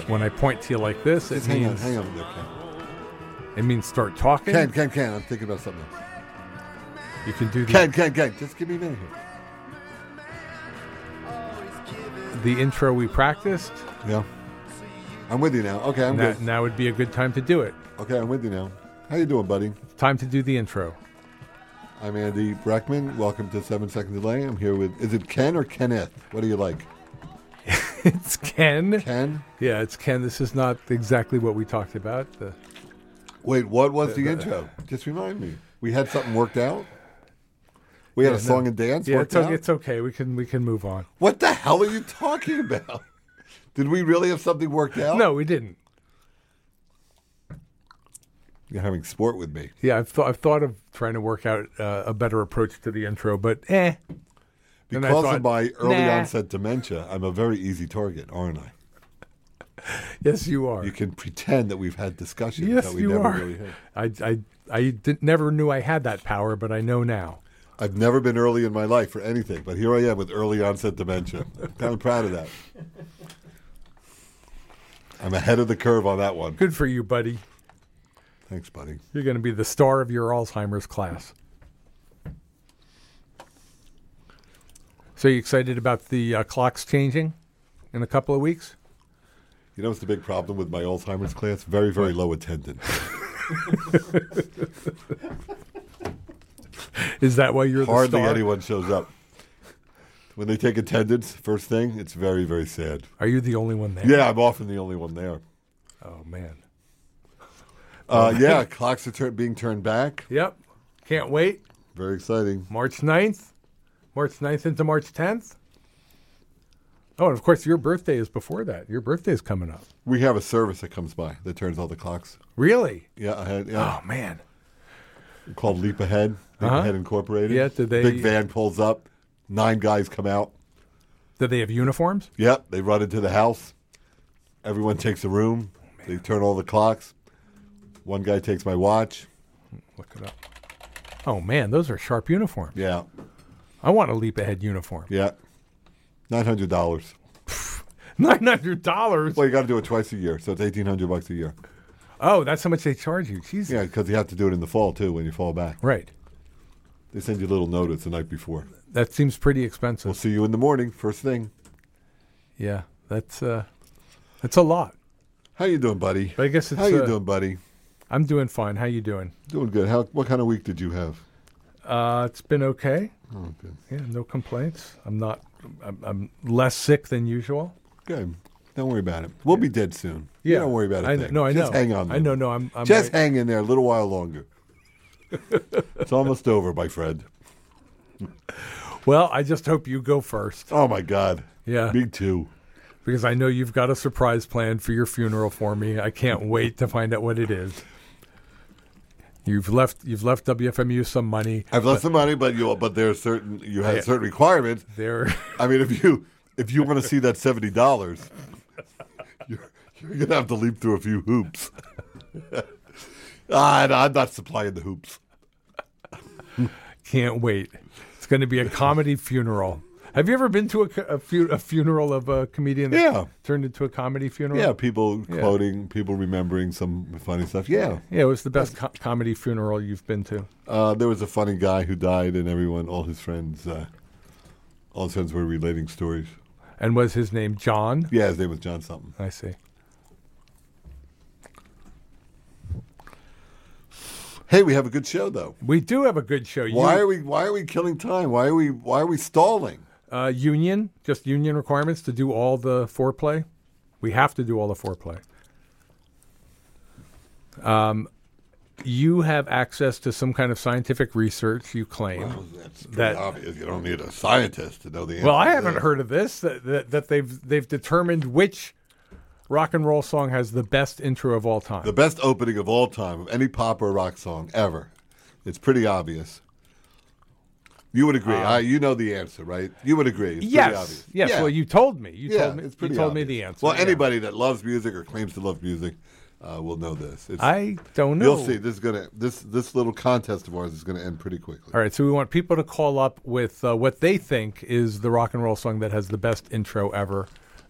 when I point to you like this, Just it hang means on there, Ken. it means start talking. Ken, I'm thinking about something else. You can do the Ken, just give me a minute here. the intro we practiced. Yeah. I'm with you now. Okay, I'm good. Now would be a good time to do it. Okay, I'm with you now. How you doing, buddy? It's time to do the intro. I'm Andy Breckman. Welcome to 7 Second Delay. I'm here with, is it Ken or Kenneth? What do you like? It's Ken. Ken? Yeah, it's Ken. This is not exactly what we talked about. Wait, what was the intro? Just remind me. We had something worked out? We had a song and dance worked out? It's okay. We can move on. What the hell are you talking about? Did we really have something worked out? No, we didn't. You're having sport with me. Yeah, I've thought of trying to work out a better approach to the intro, but Because of my early onset dementia, I'm a very easy target, aren't I? Yes, you are. You can pretend that we've had discussions Yes, that we you never are. really had. I never knew I had that power, but I know now. I've never been early in my life for anything, but here I am with early onset dementia. I'm kind of proud of that. I'm ahead of the curve on that one. Good for you, buddy. Thanks, buddy. You're going to be the star of your Alzheimer's class. So you excited about the clocks changing in a couple of weeks? You know what's the big problem with my Alzheimer's class? Very, very low attendance. Is that why you're Hardly the star? anyone shows up. When they take attendance, first thing, it's very, very sad. Are you the only one there? Yeah, I'm often the only one there. Oh, man. Yeah, clocks are being turned back. Yep. Can't wait. Very exciting. March 9th. March 9th into March 10th. Oh, and of course, your birthday is before that. Your birthday is coming up. We have a service that comes by that turns all the clocks. Really? Yeah, ahead. Yeah. Oh, man. Called Leap Ahead. Leap Ahead Incorporated. Yeah, did they? Big van pulls up. 9 guys come out. Do they have uniforms? Yep, they run into the house. Everyone takes a room. They turn all the clocks. One guy takes my watch. Look it up. Oh, man, those are sharp uniforms. Yeah, I want a Leap Ahead uniform. yeah. $900. $900? Well, you got to do it twice a year, so it's $1,800 a year. Oh, that's how much they charge you. Jesus. Yeah, because you have to do it in the fall, too, when you fall back. Right. They send you a little notice the night before. That seems pretty expensive. We'll see you in the morning, first thing. Yeah, that's a lot. How you doing, buddy? But I guess it's... How you doing, buddy? I'm doing fine. How you doing? Doing good. What kind of week did you have? It's been okay. Oh, good. Yeah, no complaints. I'm less sick than usual. Good. Don't worry about it. We'll be dead soon. Yeah. Don't worry about it. I know. Just hang on. I know. No, I'm just hang in there a little while longer. It's almost over, my friend. Well, I just hope you go first. Oh, my God. Yeah. Me too. Because I know you've got a surprise planned for your funeral for me. I can't wait to find out what it is. You've left WFMU some money. I've left some money, but there's certain requirements. I mean, if you want to see that $70, you're gonna have to leap through a few hoops. I'm not supplying the hoops. Can't wait. It's going to be a comedy funeral. Have you ever been to a funeral of a comedian that turned into a comedy funeral? Yeah, people quoting, people remembering some funny stuff. Yeah. Yeah, it was the best comedy funeral you've been to. There was a funny guy who died, and all his friends were relating stories. And was his name John? Yeah, his name was John something. I see. Hey, we have a good show, though. We do have a good show. Why are we killing time? Why are we stalling? Union requirements to do all the foreplay. We have to do all the foreplay. You have access to some kind of scientific research, you claim. Well, that's pretty obvious. You don't need a scientist to know the answer. Well, I haven't heard of this, that they've determined which rock and roll song has the best intro of all time. The best opening of all time of any pop or rock song ever. It's pretty obvious. You would agree. You know the answer, right? You would agree. It's pretty obvious. Yes. Yeah. Well, you told me. It's pretty you told obvious. me the answer. Well, anybody that loves music or claims to love music will know this. I don't know. You'll see. This little contest of ours is gonna end pretty quickly. All right. So we want people to call up with what they think is the rock and roll song that has the best intro ever.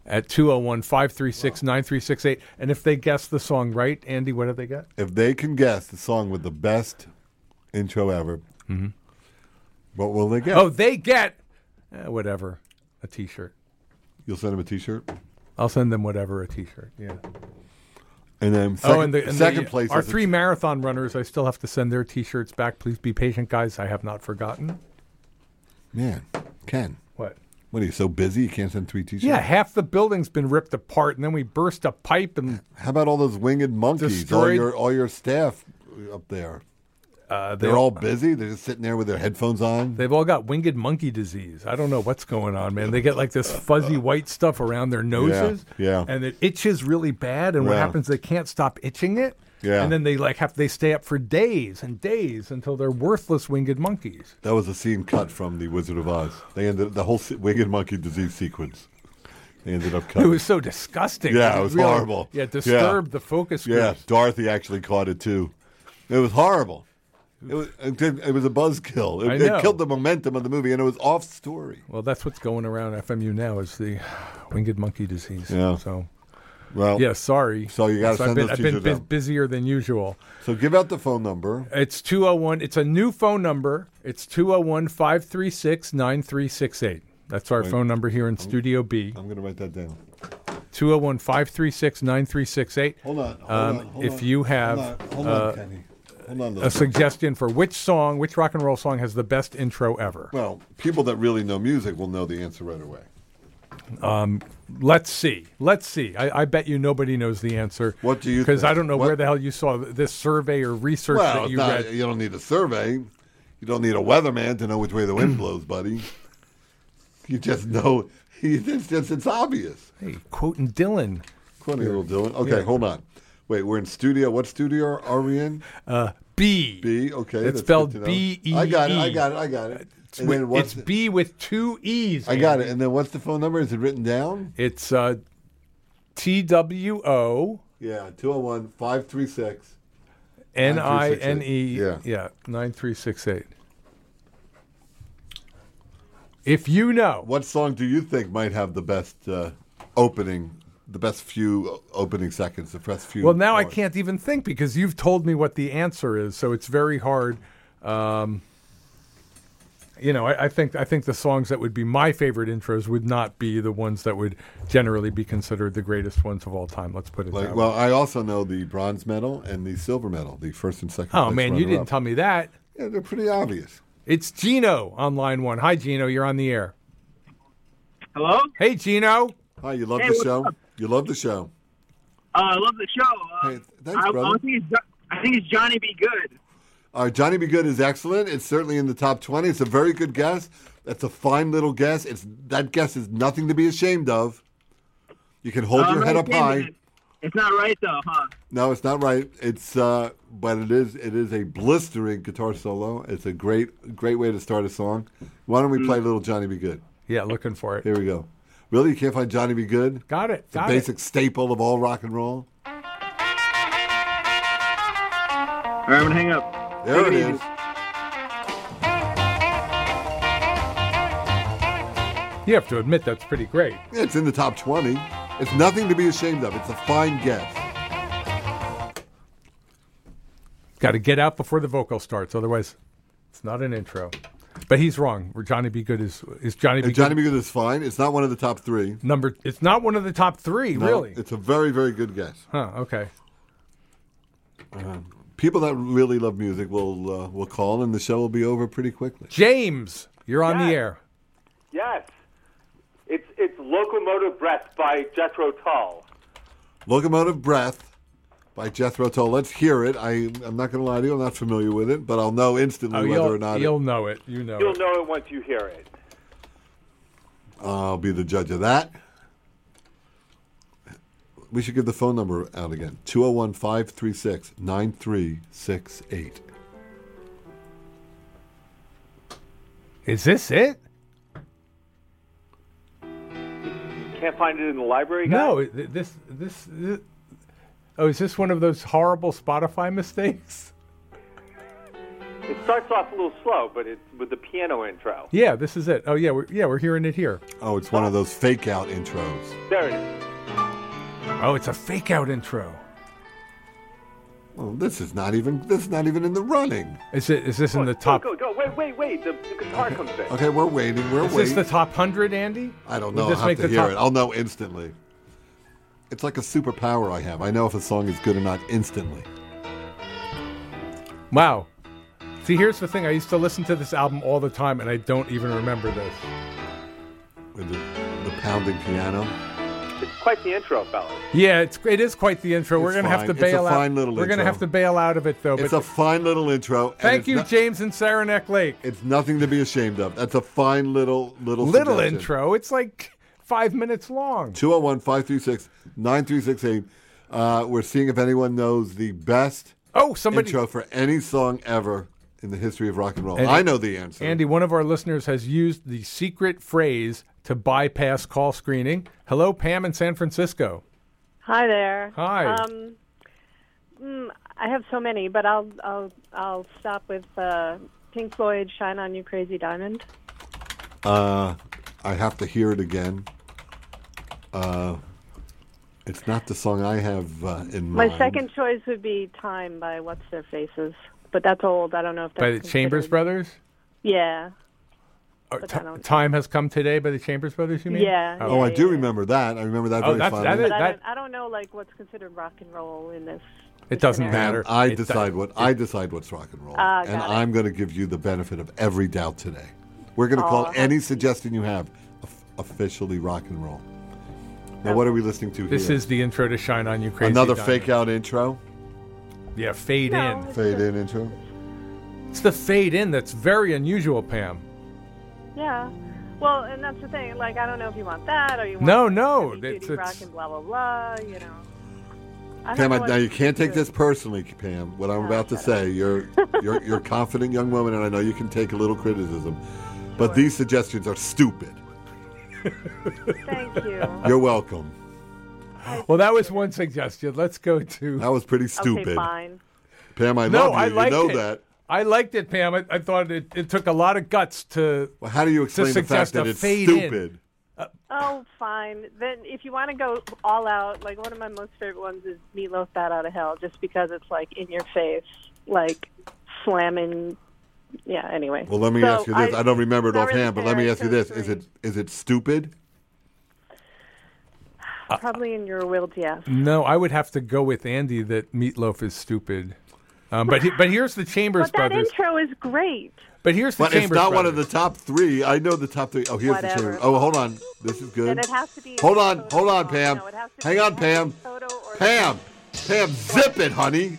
at 201-536-9368. And if they guess the song right, Andy, what do they get? If they can guess the song with the best intro ever, what will they get? Oh, they get, whatever, a T-shirt. You'll send them a T-shirt? I'll send them whatever, a T-shirt, yeah. And then second place. Our 3 marathon runners, I still have to send their T-shirts back. Please be patient, guys. I have not forgotten. Man, Ken. What? What, are you so busy you can't send 3 T-shirts? Yeah, half the building's been ripped apart, and then we burst a pipe and... How about all those winged monkeys? Destroyed. All your staff up there. They're all busy? They're just sitting there with their headphones on? They've all got winged monkey disease. I don't know what's going on, man. They get like this fuzzy white stuff around their noses. Yeah. And it itches really bad, and what happens, they can't stop itching it. Yeah. And then they stay up for days and days until they're worthless winged monkeys. That was a scene cut from The Wizard of Oz. They ended the whole winged monkey disease sequence. They ended up cutting. It was so disgusting. Yeah, it was really, horrible. Yeah, disturbed the focus groups. Yeah, Dorothy actually caught it too. It was horrible. It was a buzzkill. It killed the momentum of the movie, and it was off story. Well, that's what's going around FMU now is the winged monkey disease. Yeah. So, well, yeah, sorry. So you got to send those I've been busier than usual. So give out the phone number. It's 201. It's a new phone number. It's 201-536-9368. That's our phone number here in Studio B. I'm going to write that down. 201-536-9368. Hold on. If you have hold on, Kenny. Hold on a suggestion for which rock and roll song has the best intro ever. Well, people that really know music will know the answer right away. Let's see. I bet you nobody knows the answer. What do you think? Because I don't know where the hell you saw this survey or research that you read. You don't need a survey. You don't need a weatherman to know which way the wind blows, buddy. You just know. It's obvious. Hey, quoting Dylan. Quoting a little Dylan. Okay, hold on. Wait, we're in studio. What studio are we in? B. B, okay. It's spelled B-E-E. I got it. It's B with 2 E's. I got it. And then what's the phone number? Is it written down? It's TWO. Yeah, 201-536. NINE. Yeah, 9368. If you know. What song do you think might have the best opening? The best few opening seconds, the first few. Well, now I can't even think because you've told me what the answer is, so it's very hard. I think the songs that would be my favorite intros would not be the ones that would generally be considered the greatest ones of all time. Let's put it that way. Well, I also know the bronze medal and the silver medal, the first and second. Oh man, you didn't tell me that. Yeah, they're pretty obvious. It's Gino on line 1. Hi, Gino. You're on the air. Hello? Hey, Gino. Hi, you love the show? Up? You love the show? I love the show. Hey, thanks, brother. I think it's Johnny B. Good. Johnny B. Good is excellent. It's certainly in the top 20. It's a very good guess. That's a fine little guess. That guess is nothing to be ashamed of. You can hold your head up high. It's not right, though, huh? No, it's not right. It's but it is a blistering guitar solo. It's a great way to start a song. Why don't we play a little Johnny B. Good? Yeah, looking for it. Here we go. Really? You can't find Johnny B. Good? Got it. It's a basic staple of all rock and roll. All right, I'm going to hang up. There it is. You have to admit that's pretty great. Yeah, it's in the top 20. It's nothing to be ashamed of. It's a fine guess. Got to get out before the vocal starts, otherwise it's not an intro. But he's wrong. Johnny B. Good is Johnny B. Good. Johnny B. Good is fine. It's not one of the top 3. It's not one of the top 3, no, really. It's a very, very good guess. Huh? Okay. People that really love music will call, and the show will be over pretty quickly. James, you're on the air. Yes, it's Locomotive Breath by Jethro Tull. Locomotive Breath by Jethro Tull. Let's hear it. I'm not going to lie to you. I'm not familiar with it, but I'll know instantly whether or not you'll know it. You'll know it once you hear it. I'll be the judge of that. We should give the phone number out again. 201-536-9368. Is this it? Can't find it in the library, guys? No, this. Oh, is this one of those horrible Spotify mistakes? It's starts off a little slow, but it's with the piano intro. Yeah, this is it. Oh, yeah, we're hearing it here. Oh, it's one of those fake out intros. There it is. Oh, it's a fake out intro. Oh, this is not even in the running. Is this in the top? Go. Wait. The guitar comes in. Okay, we're waiting. Is this the top 100, Andy? I don't know. I'll have to hear it. I'll know instantly. It's like a superpower I have. I know if a song is good or not instantly. Wow. See, here's the thing. I used to listen to this album all the time, and I don't even remember this. With the pounding piano. It's quite the intro, fellas. Yeah, it is quite the intro. We're going to have to bail out. It's a fine little We're going to have to bail out of it, though. It's a fine little intro. Thank you, James in Saranac Lake. It's nothing to be ashamed of. That's a fine little intro. It's like 5 minutes long. 201-536-9368. We're seeing if anyone knows the best intro for any song ever in the history of rock and roll. I know the answer. Andy, one of our listeners has used the secret phrase to bypass call screening. Hello, Pam in San Francisco. Hi there. Hi. I have so many, but I'll stop with Pink Floyd, "Shine On You Crazy Diamond." I have to hear it again. It's not the song I have in mind. My second choice would be "Time" by What's Their Faces, but that's old. I don't know if that's by the Chambers Brothers. Yeah. Time Has Come Today by the Chambers Brothers, you mean? Yeah. Oh, I do remember that. I remember that very fondly. I don't know what's considered rock and roll in this. It doesn't matter. I decide what's rock and roll, and I'm going to give you the benefit of every doubt today. We're going to call any suggestion you have officially rock and roll. Now, what are we listening to here? This is the intro to "Shine On You Crazy Another Diamond." fake out intro? Yeah, fade in. Fade in intro? It's the fade in that's very unusual, Pam. Yeah. Well, and that's the thing. Like, I don't know if you want that or you want no. It's rock and blah, blah, blah, you know. Pam, now you can't take this personally, Pam. What I'm about to say, you're a confident young woman, and I know you can take a little criticism, but these suggestions are stupid. Thank you. You're welcome. Well, that was one suggestion. Let's go to... That was pretty stupid. Okay, fine. Pam, I love you. I liked you know it. that. I liked it, Pam. I thought it took a lot of guts to... Well, how do you explain the fact that it's stupid? Oh, fine. Then if you want to go all out, like one of my most favorite ones is Meatloaf, "Bat Out of Hell," just because it's like in your face, like slamming. Yeah. Anyway. Well, let me ask you this. I don't remember it offhand, but let me ask you this: is it stupid? Probably in your will, yes. No, I would have to go with Andy that Meatloaf is stupid. But here's the Chambers Brothers. That intro is great. But here's the Chambers But it's not Brothers. one of the top three. I know the top three. Oh, here's the Chambers. Oh, hold on. This is good. Then it has to be. Hold on, Pam. No, Hang on, Pam. Pam, zip it, honey.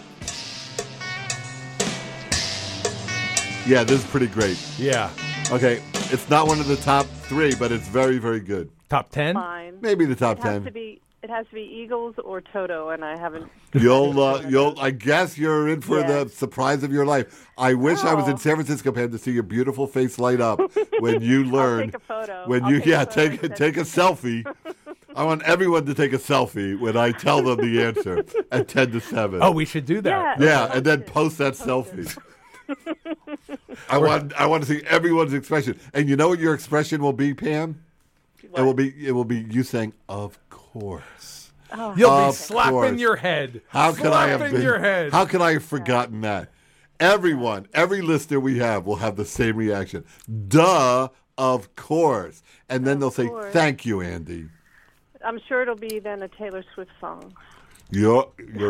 Yeah, this is pretty great. Yeah. Okay, it's not one of the top three, but it's very, very good. Top 10? Fine. Maybe the top 10. It has to be Eagles or Toto, and I haven't. I guess you're in for the surprise of your life. I wish I was in San Francisco, Pam, to see your beautiful face light up when you learn. I'll take a photo. Take a selfie. I want everyone to take a selfie when I tell them the answer at 10 to 7. Oh, we should do that. Yeah, and then post that selfie. I want to see everyone's expression, and you know what your expression will be, Pam? What? It will be you saying, "Of course." Oh. You'll be slapping your head. How could I have Slapping your head. How could I have forgotten that? Every listener we have will have the same reaction. Duh, of course. And then they'll say, "Thank you, Andy." I'm sure it'll be then a Taylor Swift song. You're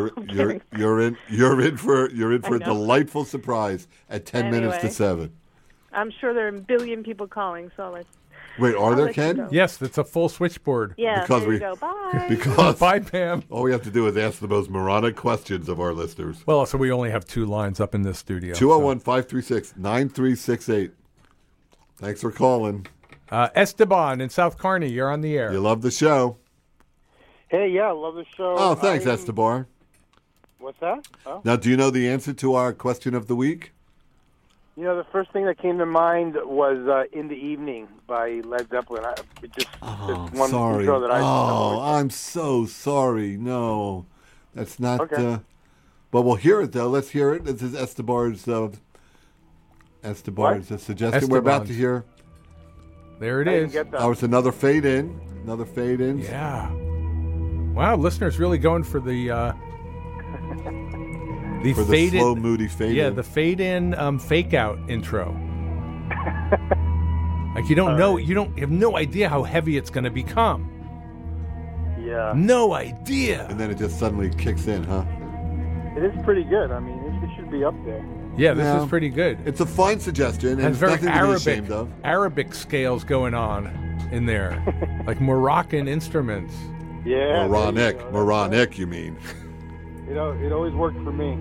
in for a delightful surprise at 10 minutes to 7. I'm sure there are a billion people calling, so let's. Wait, are there, Ken? Yes, it's a full switchboard. Yeah, there you go. Bye. Because bye, Pam. All we have to do is ask the most moronic questions of our listeners. Well, so we only have 2 lines up in this studio. 201-536-9368. Thanks for calling. Esteban in South Kearney, you're on the air. You love the show. Hey, yeah, I love the show. Oh, thanks, Esteban. What's that? Oh. Now, do you know the answer to our question of the week? You know, the first thing that came to mind was "In the Evening" by Led Zeppelin. It's one sorry. intro that I know. I'm so sorry. No, that's not. Okay. But we'll hear it, though. Let's hear it. This is Esteban's Esteban is a suggestion. Esteban. We're about to hear. There it I didn't is. get that. Oh, it's another fade in. Another fade in. Yeah. Wow, listeners really going for the For the fade slow, in. moody fade Yeah, in. the fade in fake out intro. Like you don't know, you have no idea how heavy it's going to become. Yeah. No idea. And then it just suddenly kicks in, huh? It is pretty good. I mean, it should be up there. Yeah, this Yeah. is pretty good. It's a fine suggestion, and Has it's very nothing to be ashamed of. Arabic scales going on in there, like Moroccan instruments. Yeah. Moronic. there you go. Moronic, you mean. It always worked for me.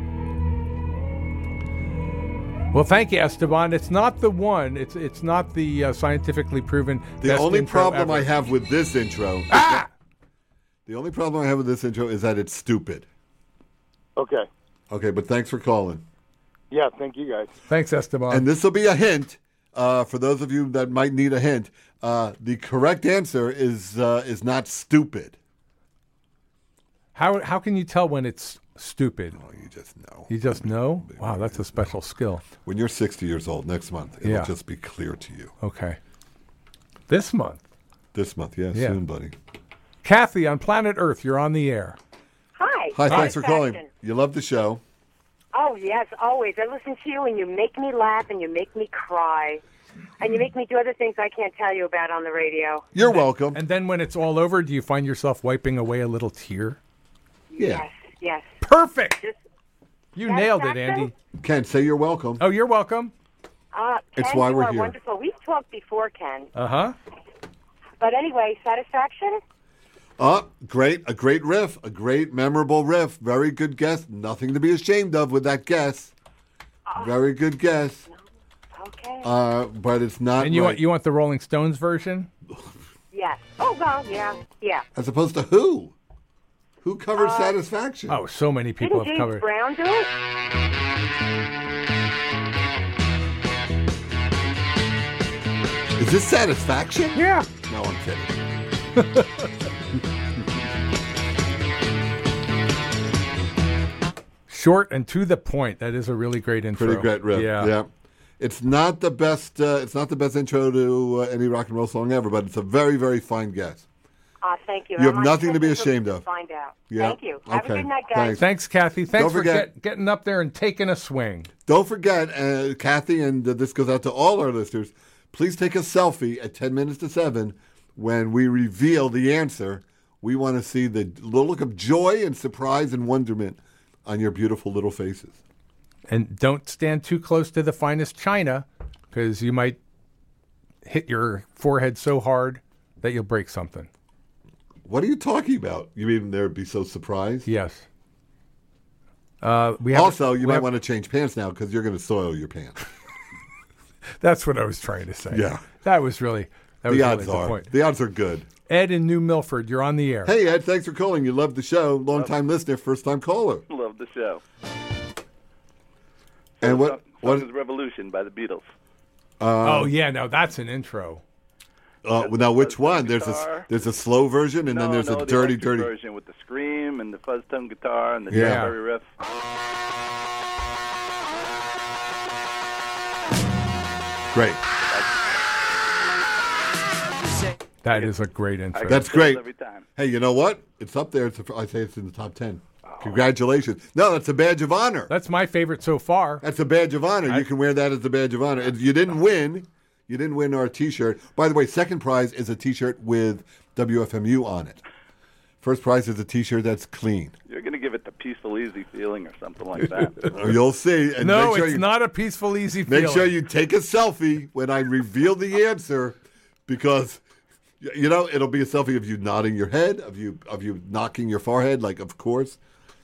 Well, thank you, Esteban. It's not the one. It's not the scientifically proven. The best only intro problem ever. I have with this intro... The only problem I have with this intro is that it's stupid. Okay. Okay, but thanks for calling. Yeah, thank you guys. Thanks, Esteban. And this will be a hint for those of you that might need a hint. The correct answer is not stupid. How can you tell when it's stupid? Oh, you just know. You just know? Wow, that's a special skill. When you're 60 years old next month, it'll Yeah. just be clear to you. Okay. This month. This month, yeah, Yeah. soon, buddy. Kathy on Planet Earth, you're on the air. Hi. Hi, thanks for calling. Satisfaction. You love the show. Oh, yes, always. I listen to you, and you make me laugh, and you make me cry, and you make me do other things I can't tell you about on the radio. You're welcome. And then when it's all over, do you find yourself wiping away a little tear? Yeah. Yes. Perfect. Just, You nailed it, Satisfaction? Andy. Ken, say you're welcome. Oh, you're welcome. Ken, It's why you we're are here. wonderful. We've talked before, Ken. Uh-huh. But anyway, satisfaction? Great. A great riff. A great, memorable riff. Very good guess. Nothing to be ashamed of with that guess. Very good guess. Okay. But it's not And you right. want the Rolling Stones version? Yes. Oh, well, yeah. Yeah. As opposed to who? Who covered Satisfaction? Oh, so many people Didn't have James covered. Brown do it? Is this Satisfaction? Yeah. No, I'm kidding. Short and to the point. That is a really great intro. Pretty great riff. Yeah. It's not the best. It's not the best intro to any rock and roll song ever, but it's a very, very fine guess. Thank you. You have I'm nothing to be interested ashamed of. Find out. Yeah. Thank you. Have a Okay. good night, guys. Thanks. Thanks, Kathy. Thanks Don't for forget- getting up there and taking a swing. Don't forget, Kathy, and this goes out to all our listeners. Please take a selfie at 10 minutes to 7 when we reveal the answer. We want to see the look of joy and surprise and wonderment on your beautiful little faces. And don't stand too close to the finest china because you might hit your forehead so hard that you'll break something. What are you talking about? You mean they'd be so surprised? Yes. We have, Also, you we might have- want to change pants now because you're going to soil your pants. That's what I was trying to say. Yeah. That was really The odds the are. point. The odds are good. Ed in New Milford, you're on the air. Hey, Ed, thanks for calling. You love the show. Long-time listener, first-time caller. Love the show. And what is Revolution by the Beatles? Oh yeah, no, that's an intro. now, which one? guitar. There's a slow version, and then there's a the dirty electric version with the scream and the fuzz tone guitar and the Yeah. Strawberry riff. Great. That is a great intro. That's Chills great. every time. Hey, you know what? It's up there. I say it's in the top 10. Congratulations. No, that's a badge of honor. That's my favorite so far. That's a badge of honor. You can wear that as a badge of honor. You didn't win. You didn't win our T-shirt. By the way, second prize is a T-shirt with WFMU on it. First prize is a T-shirt that's clean. You're going to give it the peaceful, easy feeling or something like that. You'll see. And No, make sure it's you, not a peaceful, easy Make feeling. sure you take a selfie when I reveal the answer, because it'll be a selfie of you nodding your head, of you knocking your forehead, like of course.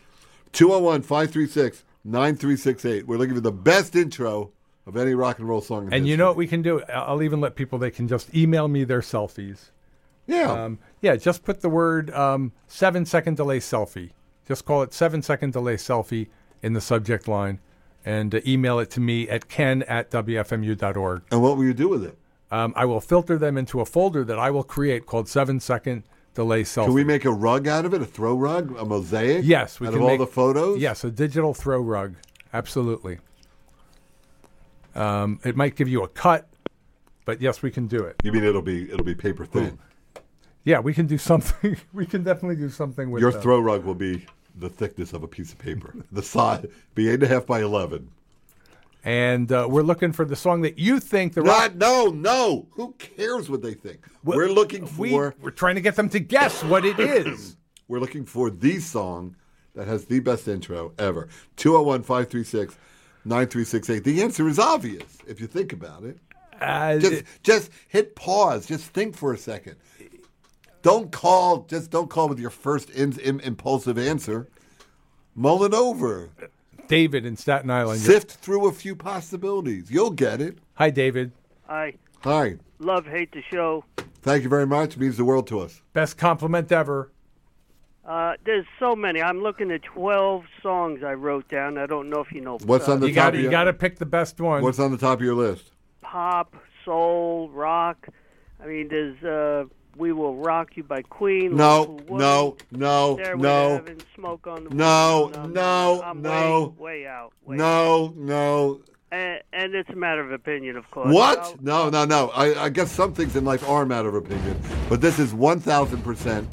201-536-9368. We're looking for the best intro of any rock and roll song. In And you history. know what we can do? I'll even let people, they can just email me their selfies. Yeah. Just put the word 7-second delay selfie. Just call it 7-second delay selfie in the subject line and email it to me at ken@wfmu.org. And what will you do with it? I will filter them into a folder that I will create called 7-second delay selfie. Can we make a rug out of it? A throw rug? A mosaic? Yes, we out can of all make the photos? Yes, a digital throw rug. Absolutely. It might give you a cut, but yes, we can do it. You mean it'll be paper thin? Yeah, we can do something. We can definitely do something with your throw rug will be the thickness of a piece of paper. The size be 8.5 by 11. And we're looking for the song that you think No. Who cares what they think? We're looking for. We're trying to get them to guess what it is. We're looking for the song that has the best intro ever. 201-536-9368. The answer is obvious if you think about it. Just hit pause. Just think for a second. Don't call with your first impulsive answer. Mull it over. David in Staten Island. Sift through a few possibilities. You'll get it. Hi, David. Hi. Love, hate the show. Thank you very much. It means the world to us. Best compliment ever. There's so many. I'm looking at 12 songs I wrote down. I don't know if you know. What's on the top? You got to pick the best one. What's on the top of your list? Pop, soul, rock. I mean, there's "We Will Rock You" by Queen. No. There we have it, Smoke on the I'm way out. No. And it's a matter of opinion, of course. What? No. I guess some things in life are a matter of opinion, but this is 1,000%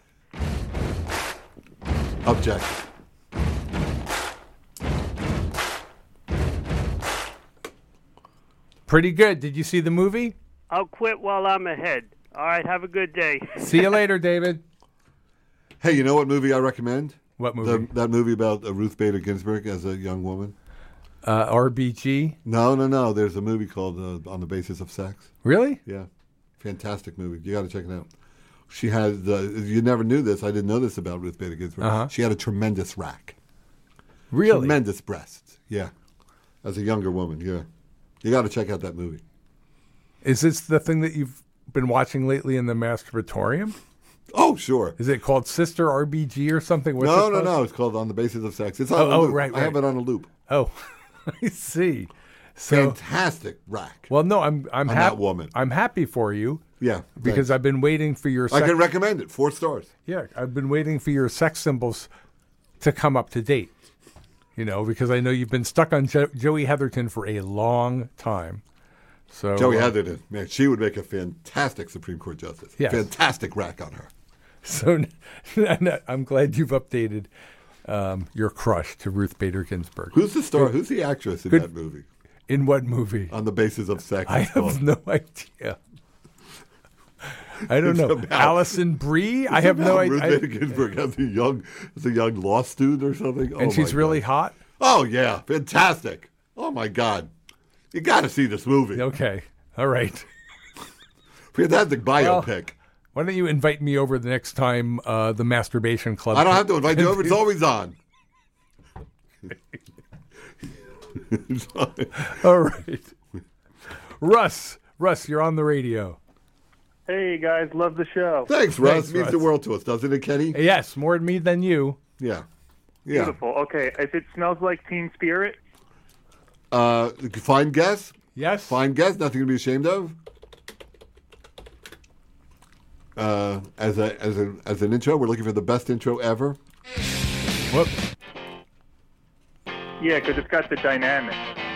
objective. Pretty good. Did you see the movie? I'll quit while I'm ahead. All right, have a good day. See you later, David. Hey, you know what movie I recommend? What movie? That movie about Ruth Bader Ginsburg as a young woman. RBG? No. There's a movie called On the Basis of Sex. Really? Yeah. Fantastic movie. You got to check it out. She had, you never knew this. I didn't know this about Ruth Bader Ginsburg. Uh-huh. She had a tremendous rack. Really? Tremendous breasts. Yeah. As a younger woman, yeah. You got to check out that movie. Is this the thing that you've been watching lately in the masturbatorium? Oh, sure. Is it called Sister RBG or something? What's No. It's called On the Basis of Sex. It's on a loop. Right. I have it on a loop. Oh, I see. So, fantastic rack. Well, no, I'm that woman. I'm happy for you. Yeah, because thanks. I've been waiting for your. I can recommend it. 4 stars. Yeah, I've been waiting for your sex symbols to come up to date. You know, because I know you've been stuck on Joey Heatherton for a long time. So Joey Heatherton, man, she would make a fantastic Supreme Court justice. Yes. Fantastic rack on her. So I'm glad you've updated your crush to Ruth Bader Ginsburg. Who's the star? Who's the actress in that movie? In what movie? On the Basis of Sex. I have no idea. I don't know. Alison Brie? I have no idea. Ruth Bader Ginsburg as a young law student or something. And she's really hot? Oh, yeah. Fantastic. Oh, my God. You got to see this movie. Okay. All right. Fantastic biopic. Why don't you invite me over the next time the Masturbation Club? I don't have to invite you over. It's always on. All right. Russ, you're on the radio. Hey, guys. Love the show. Thanks, Russ. Means the world to us, doesn't it, Kenny? Yes, more me than you. Yeah. Beautiful. Okay. If it smells like Teen Spirit? Fine guess? Yes. Fine guess. Nothing to be ashamed of. As an intro, we're looking for the best intro ever. Whoop. Yeah, because it's got the dynamic.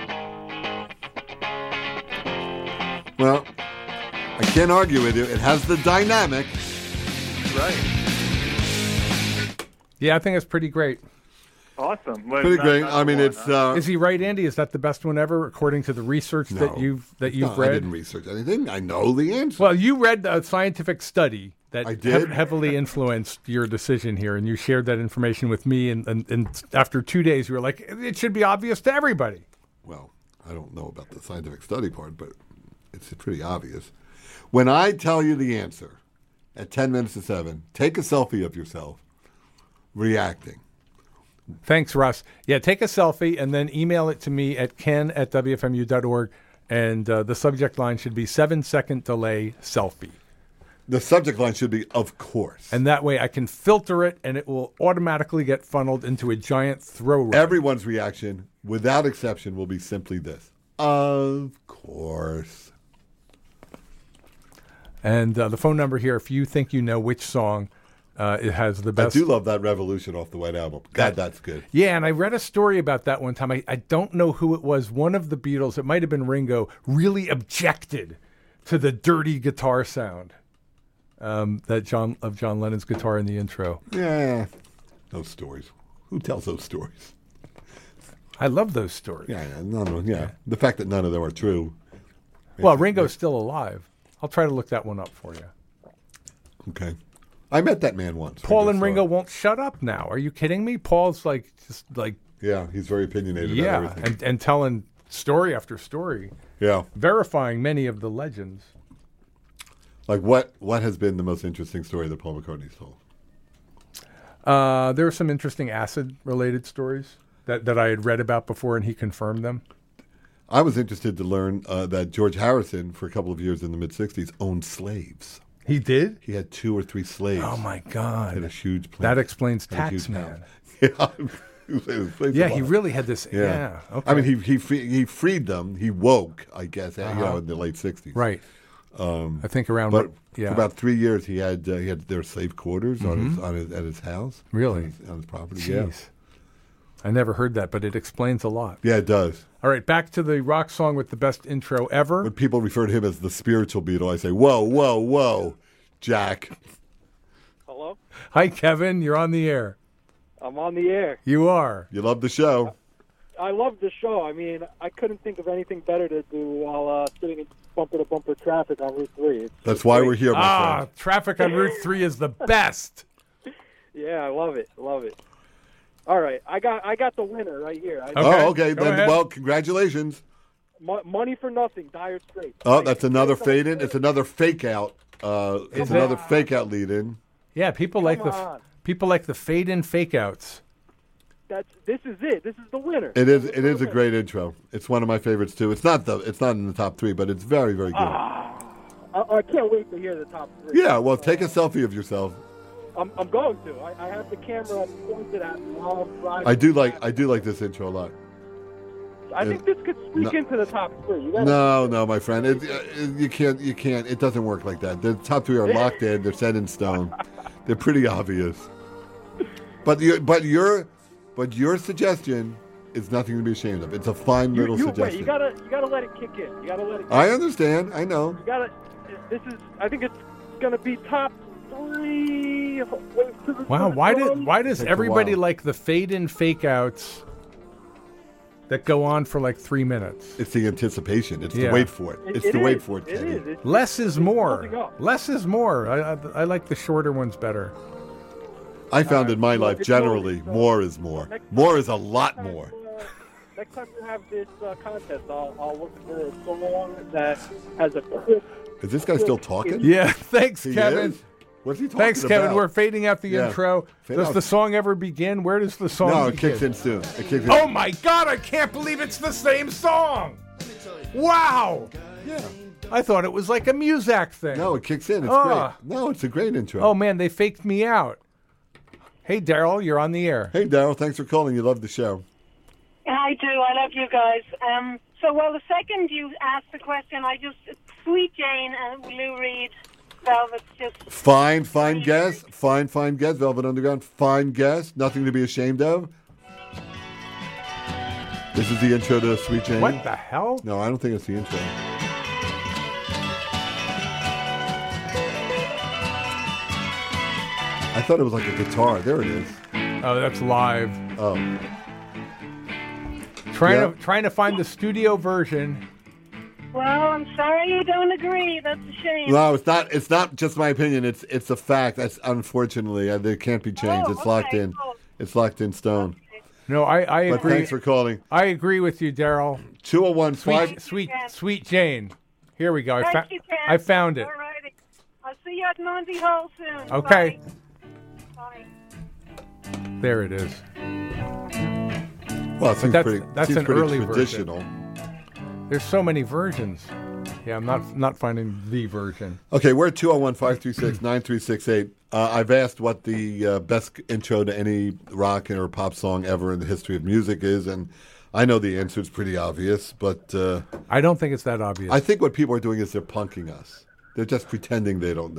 Well, I can't argue with you. It has the dynamic. Right. Yeah, I think it's pretty great. Awesome. Pretty great. I mean, it's. Is he right, Andy? Is that the best one ever, according to the research that you've read? I didn't research anything. I know the answer. Well, you read a scientific study that I did. Heavily influenced your decision here, and you shared that information with me. And after 2 days, you were like, it should be obvious to everybody. Well, I don't know about the scientific study part, but it's pretty obvious. When I tell you the answer at 10 minutes to 7, take a selfie of yourself reacting. Thanks, Russ. Yeah, take a selfie and then email it to me at ken@wfmu.org, and the subject line should be 7-second delay selfie. The subject line should be, of course. And that way I can filter it, and it will automatically get funneled into a giant throw rug. Everyone's reaction, without exception, will be simply this. Of course. And the phone number here, if you think you know which song It has the best. I do love that Revolution off the White Album. God, that's good. Yeah, and I read a story about that one time. I don't know who it was. One of the Beatles, it might have been Ringo, really objected to the dirty guitar sound of John Lennon's guitar in the intro. Yeah, those stories. Who tells those stories? I love those stories. Yeah. The fact that none of them are true. Well, Ringo's still alive. I'll try to look that one up for you. Okay. I met that man once. Paul and Ringo won't shut up now. Are you kidding me? Paul's just yeah, he's very opinionated about everything. and telling story after story. Yeah. Verifying many of the legends. Like what has been the most interesting story that Paul McCartney's told? There were some interesting acid-related stories that I had read about before, and he confirmed them. I was interested to learn that George Harrison, for a couple of years in the mid-'60s, owned slaves. He did? He had 2 or 3 slaves. Oh, my God. Had a huge plant. That explains Taxman. Yeah, he really had this. Yeah. Okay. I mean, he freed them. He woke, I guess, in the late 60s. Right. I think around. But for about 3 years, he had their slave quarters at his house. Really? On his property. Jeez. Yeah. I never heard that, but it explains a lot. Yeah, it does. All right, back to the rock song with the best intro ever. When people refer to him as the spiritual Beatle, I say, whoa, whoa, whoa, Jack. Hello? Hi, Kevin. You're on the air. I'm on the air. You are. You love the show. I love the show. I mean, I couldn't think of anything better to do while sitting in bumper-to-bumper traffic on Route 3. That's why we're here, my friend. Traffic on Route 3 is the best. Yeah, I love it. Love it. All right, I got the winner right here. Okay. Then, well, congratulations. Money for Nothing, Dire Straits. Oh, that's another fade-in. It's another fake-out. It's another fake-out lead-in. Yeah, people like the fade-in fake-outs. This is it. This is the winner. It is a great intro. It's one of my favorites too. It's not in the top 3, but it's very, very good. I can't wait to hear the top 3. Yeah, well, take a selfie of yourself. I'm going to. I have the camera pointed at me while I'm driving. I do like this intro a lot. I think this could sneak into the top 3. No, my friend. You can't. It doesn't work like that. The top 3 are locked in. They're set in stone. They're pretty obvious. But your suggestion is nothing to be ashamed of. It's a fine little suggestion. Wait, you gotta let it kick in. I understand. I know. I think it's gonna be top 3. Wow, why does everybody like the fade-in fake-outs that go on for like 3 minutes? It's the anticipation. It's the wait for it. It's the wait for it, Teddy. Less is more. Less is more. I like the shorter ones better. I found in my life, generally, more is more. More is a lot more. Next time you have this contest, I'll look for a song that has a quick... Is this guy still talking? Yeah, thanks, Kevin. What's he talking Thanks, Kevin. about? We're fading out the intro. Does the song ever begin? Where does the song begin? No, it kicks in soon. Oh, my God, I can't believe it's the same song. Wow. Yeah. I thought it was like a Muzak thing. No, it kicks in. It's great. No, it's a great intro. Oh, man, they faked me out. Hey, Daryl, you're on the air. Hey, Daryl, thanks for calling. You love the show. I do. I love you guys. The second you asked the question, Sweet Jane and Lou Reed, Velvet's just... Fine guess. Fine guess. Velvet Underground, fine guess. Nothing to be ashamed of. This is the intro to Sweet Jane. What the hell? No, I don't think it's the intro. I thought it was like a guitar. There it is. Oh, that's live. Oh. Trying to find the studio version. Well, I'm sorry you don't agree. That's a shame. No, it's not. It's not just my opinion. It's a fact. That's unfortunately it can't be changed. It's locked in. It's locked in stone. Okay. No, I agree. But thanks for calling. I agree with you, Daryl. 201-5. Sweet Jane. Here we go. Thank you, Ken. I found it. All righty. I'll see you at Monty Hall soon. Okay. Bye. There it is. Well, it seems that's an pretty early traditional. Version. There's so many versions. Yeah, I'm not finding the version. Okay, we're at 201-536-9368. I've asked what the best intro to any rock or pop song ever in the history of music is, and I know the answer is pretty obvious, but... I don't think it's that obvious. I think what people are doing is they're punking us. They're just pretending they don't know.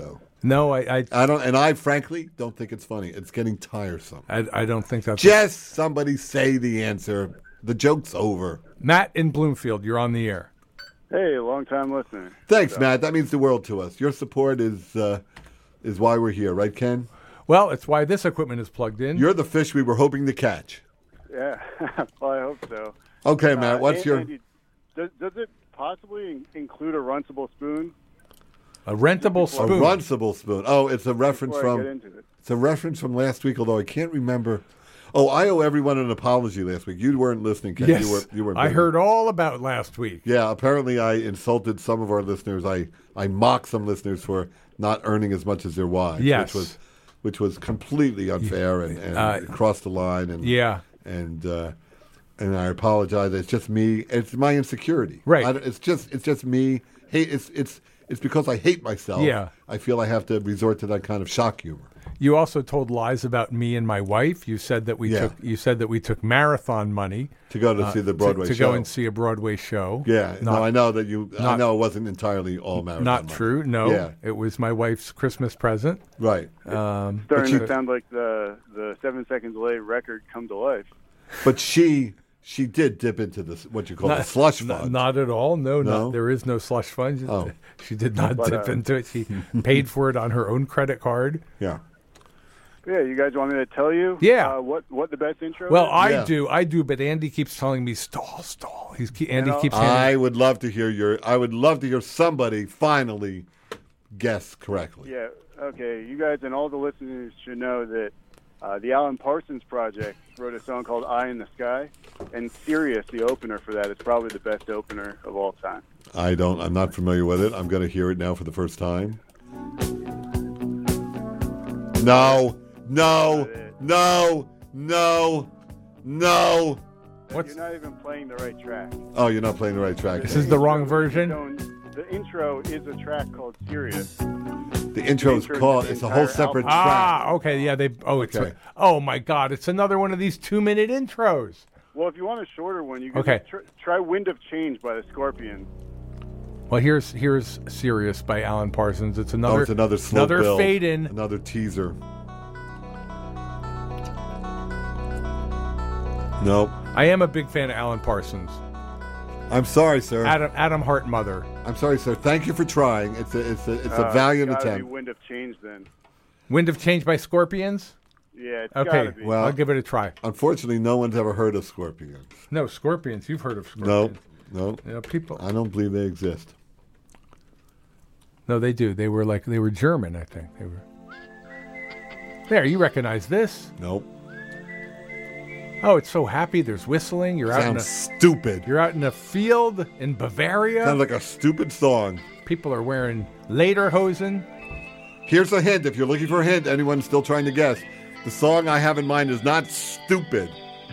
No, I don't, and I frankly don't think it's funny. It's getting tiresome. I don't think that's just somebody say the answer. The joke's over. Matt in Bloomfield, you're on the air. Hey, long-time listener. Thanks, Matt. That means the world to us. Your support is why we're here, right, Ken? Well, it's why this equipment is plugged in. You're the fish we were hoping to catch. Yeah, well, I hope so. Okay, Matt, what's your... Andy, does it possibly include a runtable spoon? A rentable spoon? A runtable spoon. Oh, it's a reference Before I get into it. It's a reference from last week, although I can't remember... Oh, I owe everyone an apology last week. You weren't listening, Ken. Yes, you were I heard all about last week. Yeah, apparently I insulted some of our listeners. I mocked some listeners for not earning as much as their wives. Yes. Which was completely unfair and crossed the line. And and I apologize. It's just me. It's my insecurity. Right. It's just me. Hey, it's because I hate myself. Yeah. I feel I have to resort to that kind of shock humor. You also told lies about me and my wife. You said that we took marathon money to go to see the Broadway show. To go and see a Broadway show. Yeah. I know that you. I know it wasn't entirely all marathon. Not money. true. No. Yeah. It was my wife's Christmas present. Right. Starting to sound like the 7 seconds late record come to life. But she did dip into this what you call the slush fund. Not at all. No. There is no slush fund. Oh. She did not dip into it. She paid for it on her own credit card. Yeah. Yeah, you guys want me to tell you? Yeah. What the best intro Well, is? I do, but Andy keeps telling me stall. Andy keeps. I would love to hear somebody finally guess correctly. Yeah. Okay. You guys and all the listeners should know that the Alan Parsons Project wrote a song called "Eye in the Sky," and "Sirius," the opener for that, is probably the best opener of all time. I'm not familiar with it. I'm going to hear it now for the first time. No. You're not even playing the right track. Oh, you're not playing the right track. This is the wrong version? The intro is a track called Sirius. The intro is called, it's a whole separate track. Ah, okay, yeah. Oh, my God, it's another one of these 2-minute intros. Well, if you want a shorter one, you can try Wind of Change by the Scorpions. Well, here's Sirius by Alan Parsons. It's another slow build, fade in, another teaser. Nope. I am a big fan of Alan Parsons. I'm sorry, sir. Adam Hartmother. I'm sorry, sir. Thank you for trying. It's a valiant attempt. Be Wind of Change then. Wind of Change by Scorpions? Yeah, it's okay. Gotta be. Well, I'll give it a try. Unfortunately, no one's ever heard of Scorpions. No, Scorpions. You've heard of Scorpions. No. Yeah, people. I don't believe they exist. No, they do. They were German, I think. They were. There, you recognize this? Nope. Oh, it's so happy. There's whistling. Stupid. You're out in a field in Bavaria. Sounds like a stupid song. People are wearing lederhosen. Here's a hint. If you're looking for a hint, anyone still trying to guess, the song I have in mind is not stupid.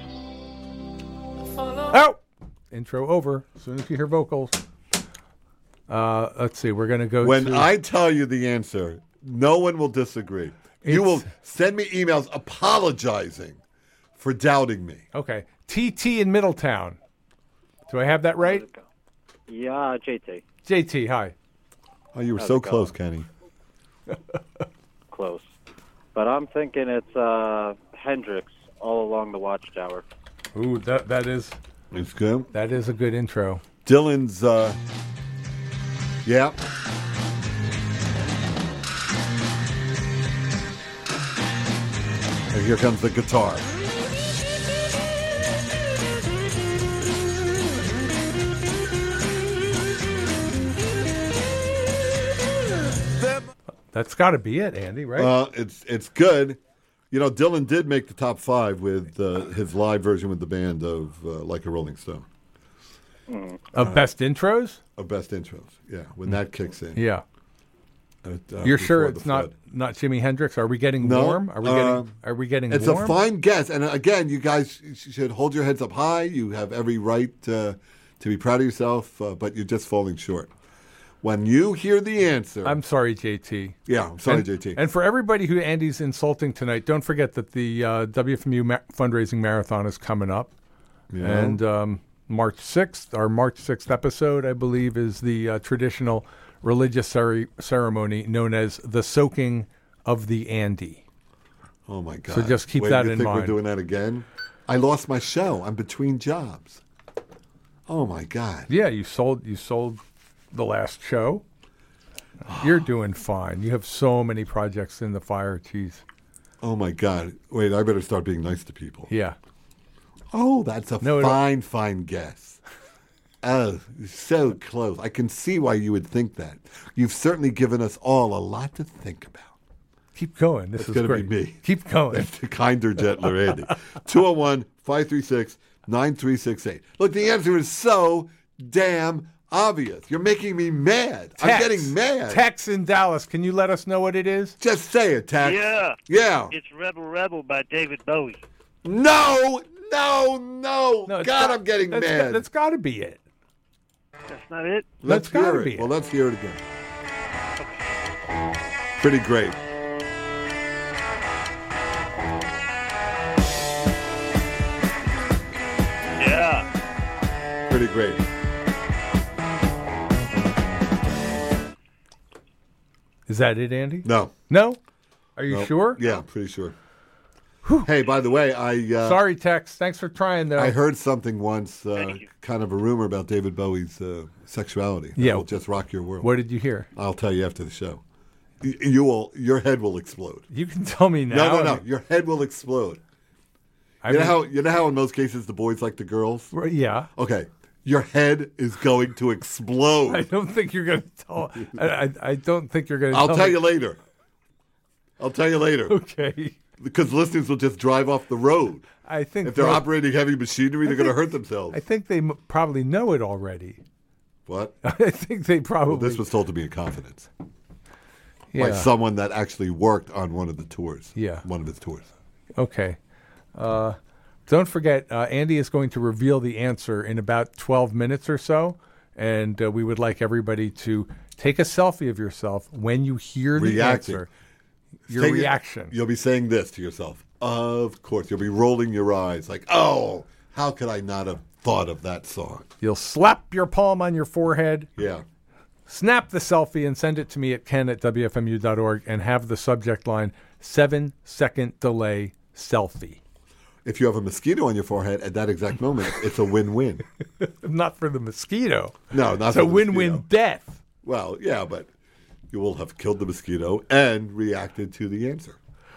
Oh! Intro over. As soon as you hear vocals. Let's see. We're going to go When I tell you the answer, no one will disagree. You will send me emails apologizing for doubting me. Okay. TT in Middletown. Do I have that right? Yeah, JT. JT, hi. Oh, you were so close, Kenny. Close. But I'm thinking it's Hendrix, All Along the Watchtower. Ooh, that is... It's good. That is a good intro. Dylan's, yeah. And here comes the guitar. That's got to be it, Andy, right? It's good. You know, Dylan did make the top 5 with his live version with the band of Like a Rolling Stone. Of best intros? Of best intros, yeah. When that kicks in. Yeah. You're sure it's not Jimi Hendrix? Are we getting warm? Are we getting it's warm? It's a fine guess. And again, you guys should hold your heads up high. You have every right to be proud of yourself, but you're just falling short. When you hear the answer... I'm sorry, JT. Yeah, I'm sorry, JT. And for everybody who Andy's insulting tonight, don't forget that the WFMU fundraising marathon is coming up. Yeah. And March 6th, our March 6th episode, I believe, is the traditional religious ceremony known as the soaking of the Andy. Oh, my God. So just keep Wait, that you in think mind. we're doing that again? I lost my show. I'm between jobs. Oh, my God. Yeah, you sold the last show. You're doing fine. You have so many projects in the fire, geez. Oh, my God. Wait, I better start being nice to people. Yeah. Oh, that's a fine guess. Oh, so close. I can see why you would think that. You've certainly given us all a lot to think about. Keep going. This is going to great. be me. Keep going. That's the kinder, gentler Andy. 201-536-9368. Look, the answer is so damn obvious. You're making me mad. I'm getting mad. Tex in Dallas, can you let us know what it is? Just say it, Tex. Yeah. Yeah. It's Rebel Rebel by David Bowie. No. God, I'm getting mad. That's got to be it. That's not it? Let's hear it. Well, let's hear it again. Pretty great. Yeah. Pretty great. Is that it, Andy? No. No? Are you Nope. sure? Yeah, I'm pretty sure. Hey, by the way, Sorry, Tex. Thanks for trying, though. I heard something once, kind of a rumor about David Bowie's sexuality. Yeah. Will just rock your world. What did you hear? I'll tell you after the show. Your head will explode. You can tell me now. No. Your head will explode. You know how in most cases the boys like the girls? Yeah. Okay. Your head is going to explode. I don't think you're going to tell. I don't think you're going to. I'll tell you later. I'll tell you later. Okay. Because listeners will just drive off the road. I think if they're operating heavy machinery, they're going to hurt themselves. I think they probably know it already. What? I think they probably. Well, this was told to me in confidence Yeah. by someone that actually worked on one of the tours. Yeah. One of his tours. Okay. Don't forget, Andy is going to reveal the answer in about 12 minutes or so, and we would like everybody to take a selfie of yourself when you hear the answer. Your reaction. You'll be saying this to yourself. Of course. You'll be rolling your eyes like, oh, how could I not have thought of that song? You'll slap your palm on your forehead. Yeah. Snap the selfie and send it to me at ken@wfmu.org and have the subject line 7-second delay selfie. If you have a mosquito on your forehead at that exact moment, it's a win-win. Not for the mosquito. No, not it's for a the win-win mosquito. death. Well, yeah, but you will have killed the mosquito and reacted to the answer.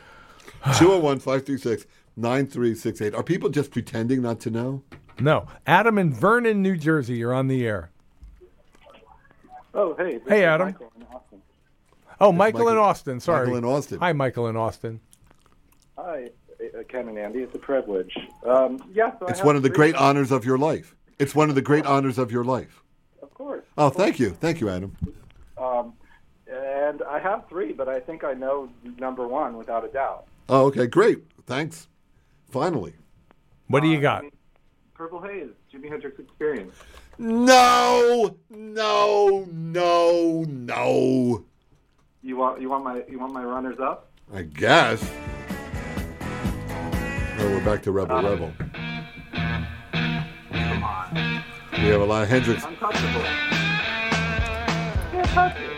201-536-9368. Are people just pretending not to know? No. Adam in Vernon, New Jersey, you're on the air. Oh, hey. Hey, Adam. Michael in Austin. Oh, Michael in Austin. Sorry. Michael in Austin. Hi, Michael in Austin. Hi, Ken and Andy. It's a privilege. It's one of the great honors of your life. It's one of the great honors of your life. Of course. Oh, thank you. Thank you, Adam. And I have three, but I think I know number one without a doubt. Oh, okay. Great. Thanks. Finally. What do you got? Purple Haze, Jimi Hendrix Experience. No. You want my runners up? I guess. Oh, we're back to Rebel Rebel. Come on. We have a lot of Hendrix. Untouchable. Can't touch it.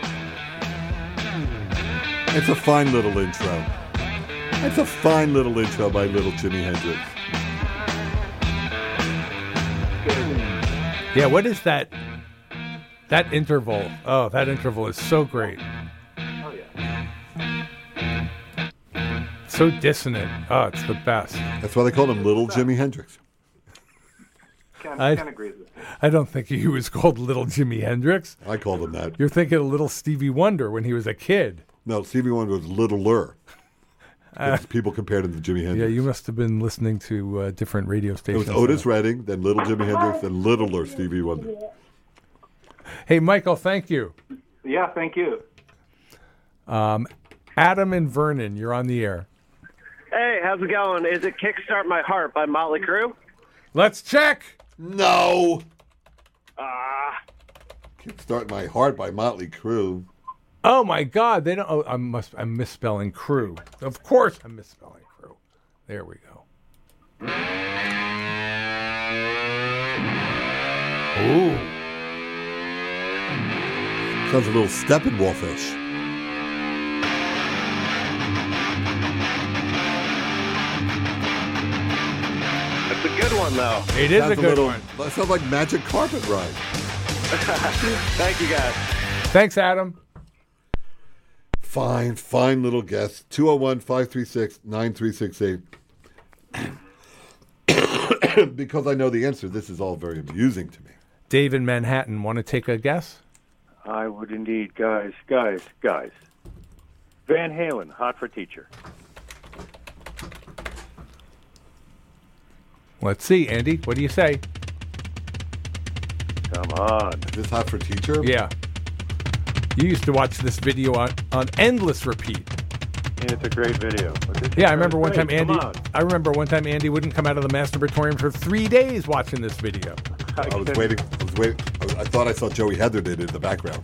It's a fine little intro. It's a fine little intro by little Jimi Hendrix. Yeah, what is that? That interval. Oh, that interval is so great. Oh, yeah. So dissonant. Oh, it's the best. That's why they called him Little Jimi Hendrix. Ken agrees with me. I don't think he was called Little Jimi Hendrix. I called him that. You're thinking of Little Stevie Wonder when he was a kid. No, Stevie Wonder was Littler. People compared him to Jimi Hendrix. Yeah, you must have been listening to different radio It stations. was Otis Redding, then Little Jimi Hendrix, then Littler Stevie Wonder. Hey, Michael, thank you. Yeah, thank you. Adam and Vernon, you're on the air. Hey, how's it going? Is it Kickstart My Heart by Motley Crue? Let's check. No. Kickstart My Heart by Motley Crue. Oh my God! They don't. Oh, I'm misspelling crew. Of course, I'm misspelling crew. There we go. Ooh. Sounds a little Steppenwolfish. That's a good one, though. It is a good one. That sounds like Magic Carpet Ride. Thank you, guys. Thanks, Adam. Fine little guess. 201-536-9368. Because I know the answer, this is all very amusing to me. Dave in Manhattan, want to take a guess? I would indeed. Guys. Van Halen, Hot for Teacher. Let's see, Andy. What do you say? Come on. Is this Hot for Teacher? Yeah. You used to watch this video on endless repeat. And it's a great video. Yeah, I remember one time Andy wouldn't come out of the masturbatorium for 3 days watching this video. I was waiting. I thought I saw Joey Heather did it in the background.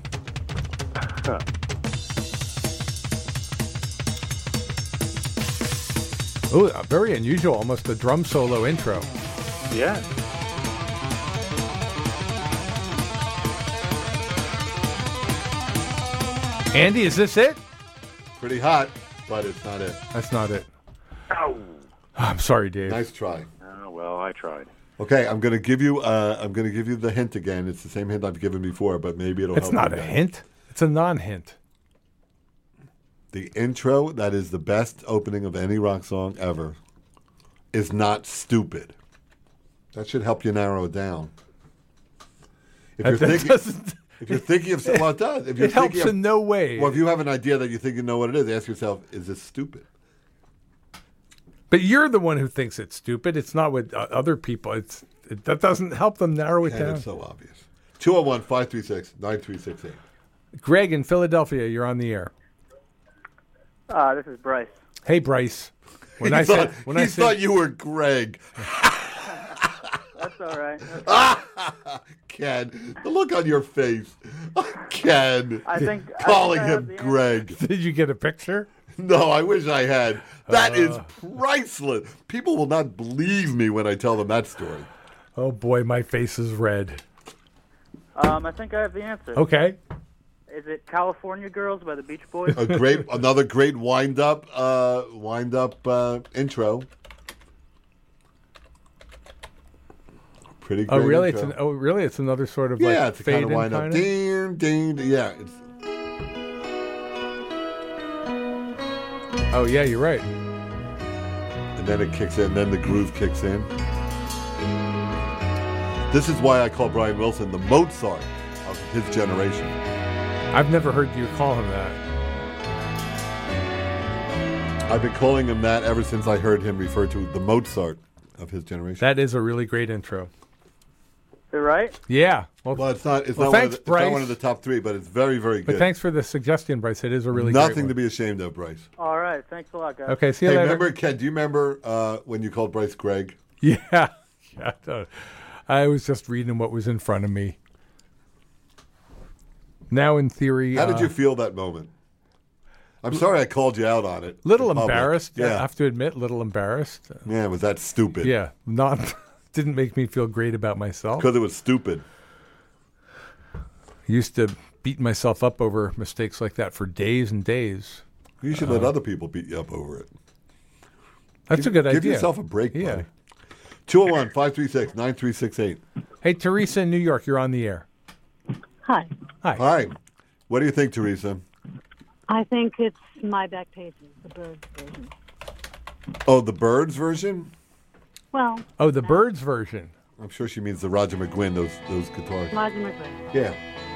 Oh, very unusual, almost a drum solo intro. Yeah. Andy, is this it? Pretty hot, but it's not it. That's not it. Ow. I'm sorry, Dave. Nice try. Oh, well, I tried. Okay, I'm going to give you the hint again. It's the same hint I've given before, but maybe it'll help. It's not a hint. It's a non-hint. The intro that is the best opening of any rock song ever is not stupid. That should help you narrow it down. If you're thinking of well, it does. If you're it helps in no way. Well, if you have an idea that you think you know what it is, ask yourself, is this stupid? But you're the one who thinks it's stupid. It's not with other people. That doesn't help them narrow it down. It's so obvious. 201-536-9368. Greg in Philadelphia, you're on the air. This is Bryce. Hey, Bryce. I thought you were Greg. That's all right. Ken, the look on your face. Ken, calling him Greg. Did you get a picture? No, I wish I had. That is priceless. People will not believe me when I tell them that story. Oh, boy, my face is red. I think I have the answer. Okay. Is it California Girls by the Beach Boys? Another great wind-up intro. Pretty great. Oh, really? Intro. It's another sort of it's a fade kind of wind-up. Ding, ding, yeah. Oh, yeah, you're right. And then it kicks in. Then the groove kicks in. This is why I call Brian Wilson the Mozart of his generation. I've never heard you call him that. I've been calling him that ever since I heard him refer to the Mozart of his generation. That is a really great intro. You're right? Yeah. Well, it's not Bryce. It's not one of the top three, but it's very, very good. But thanks for the suggestion, Bryce. It is a really great Nothing one. to be ashamed of, Bryce. All right. Thanks a lot, guys. Okay, see you later. Remember, Ken, do you remember when you called Bryce Greg? Yeah. I was just reading what was in front of me. Now, in theory... How did you feel that moment? I'm sorry I called you out on it. Little embarrassed. Yeah. I have to admit, little embarrassed. Yeah, was that stupid? Yeah. Didn't make me feel great about myself. Because it was stupid. I used to beat myself up over mistakes like that for days and days. You should let other people beat you up over it. That's a good idea. Give yourself a break, yeah. buddy. 201-536-9368. Hey, Teresa in New York, you're on the air. Hi. Hi. What do you think, Teresa? I think it's My Back Pages, the Birds version. Oh, the Birds version? Well. Oh, the Birds version. I'm sure she means the Roger McGuinn, those guitars. Roger McGuinn. Yeah.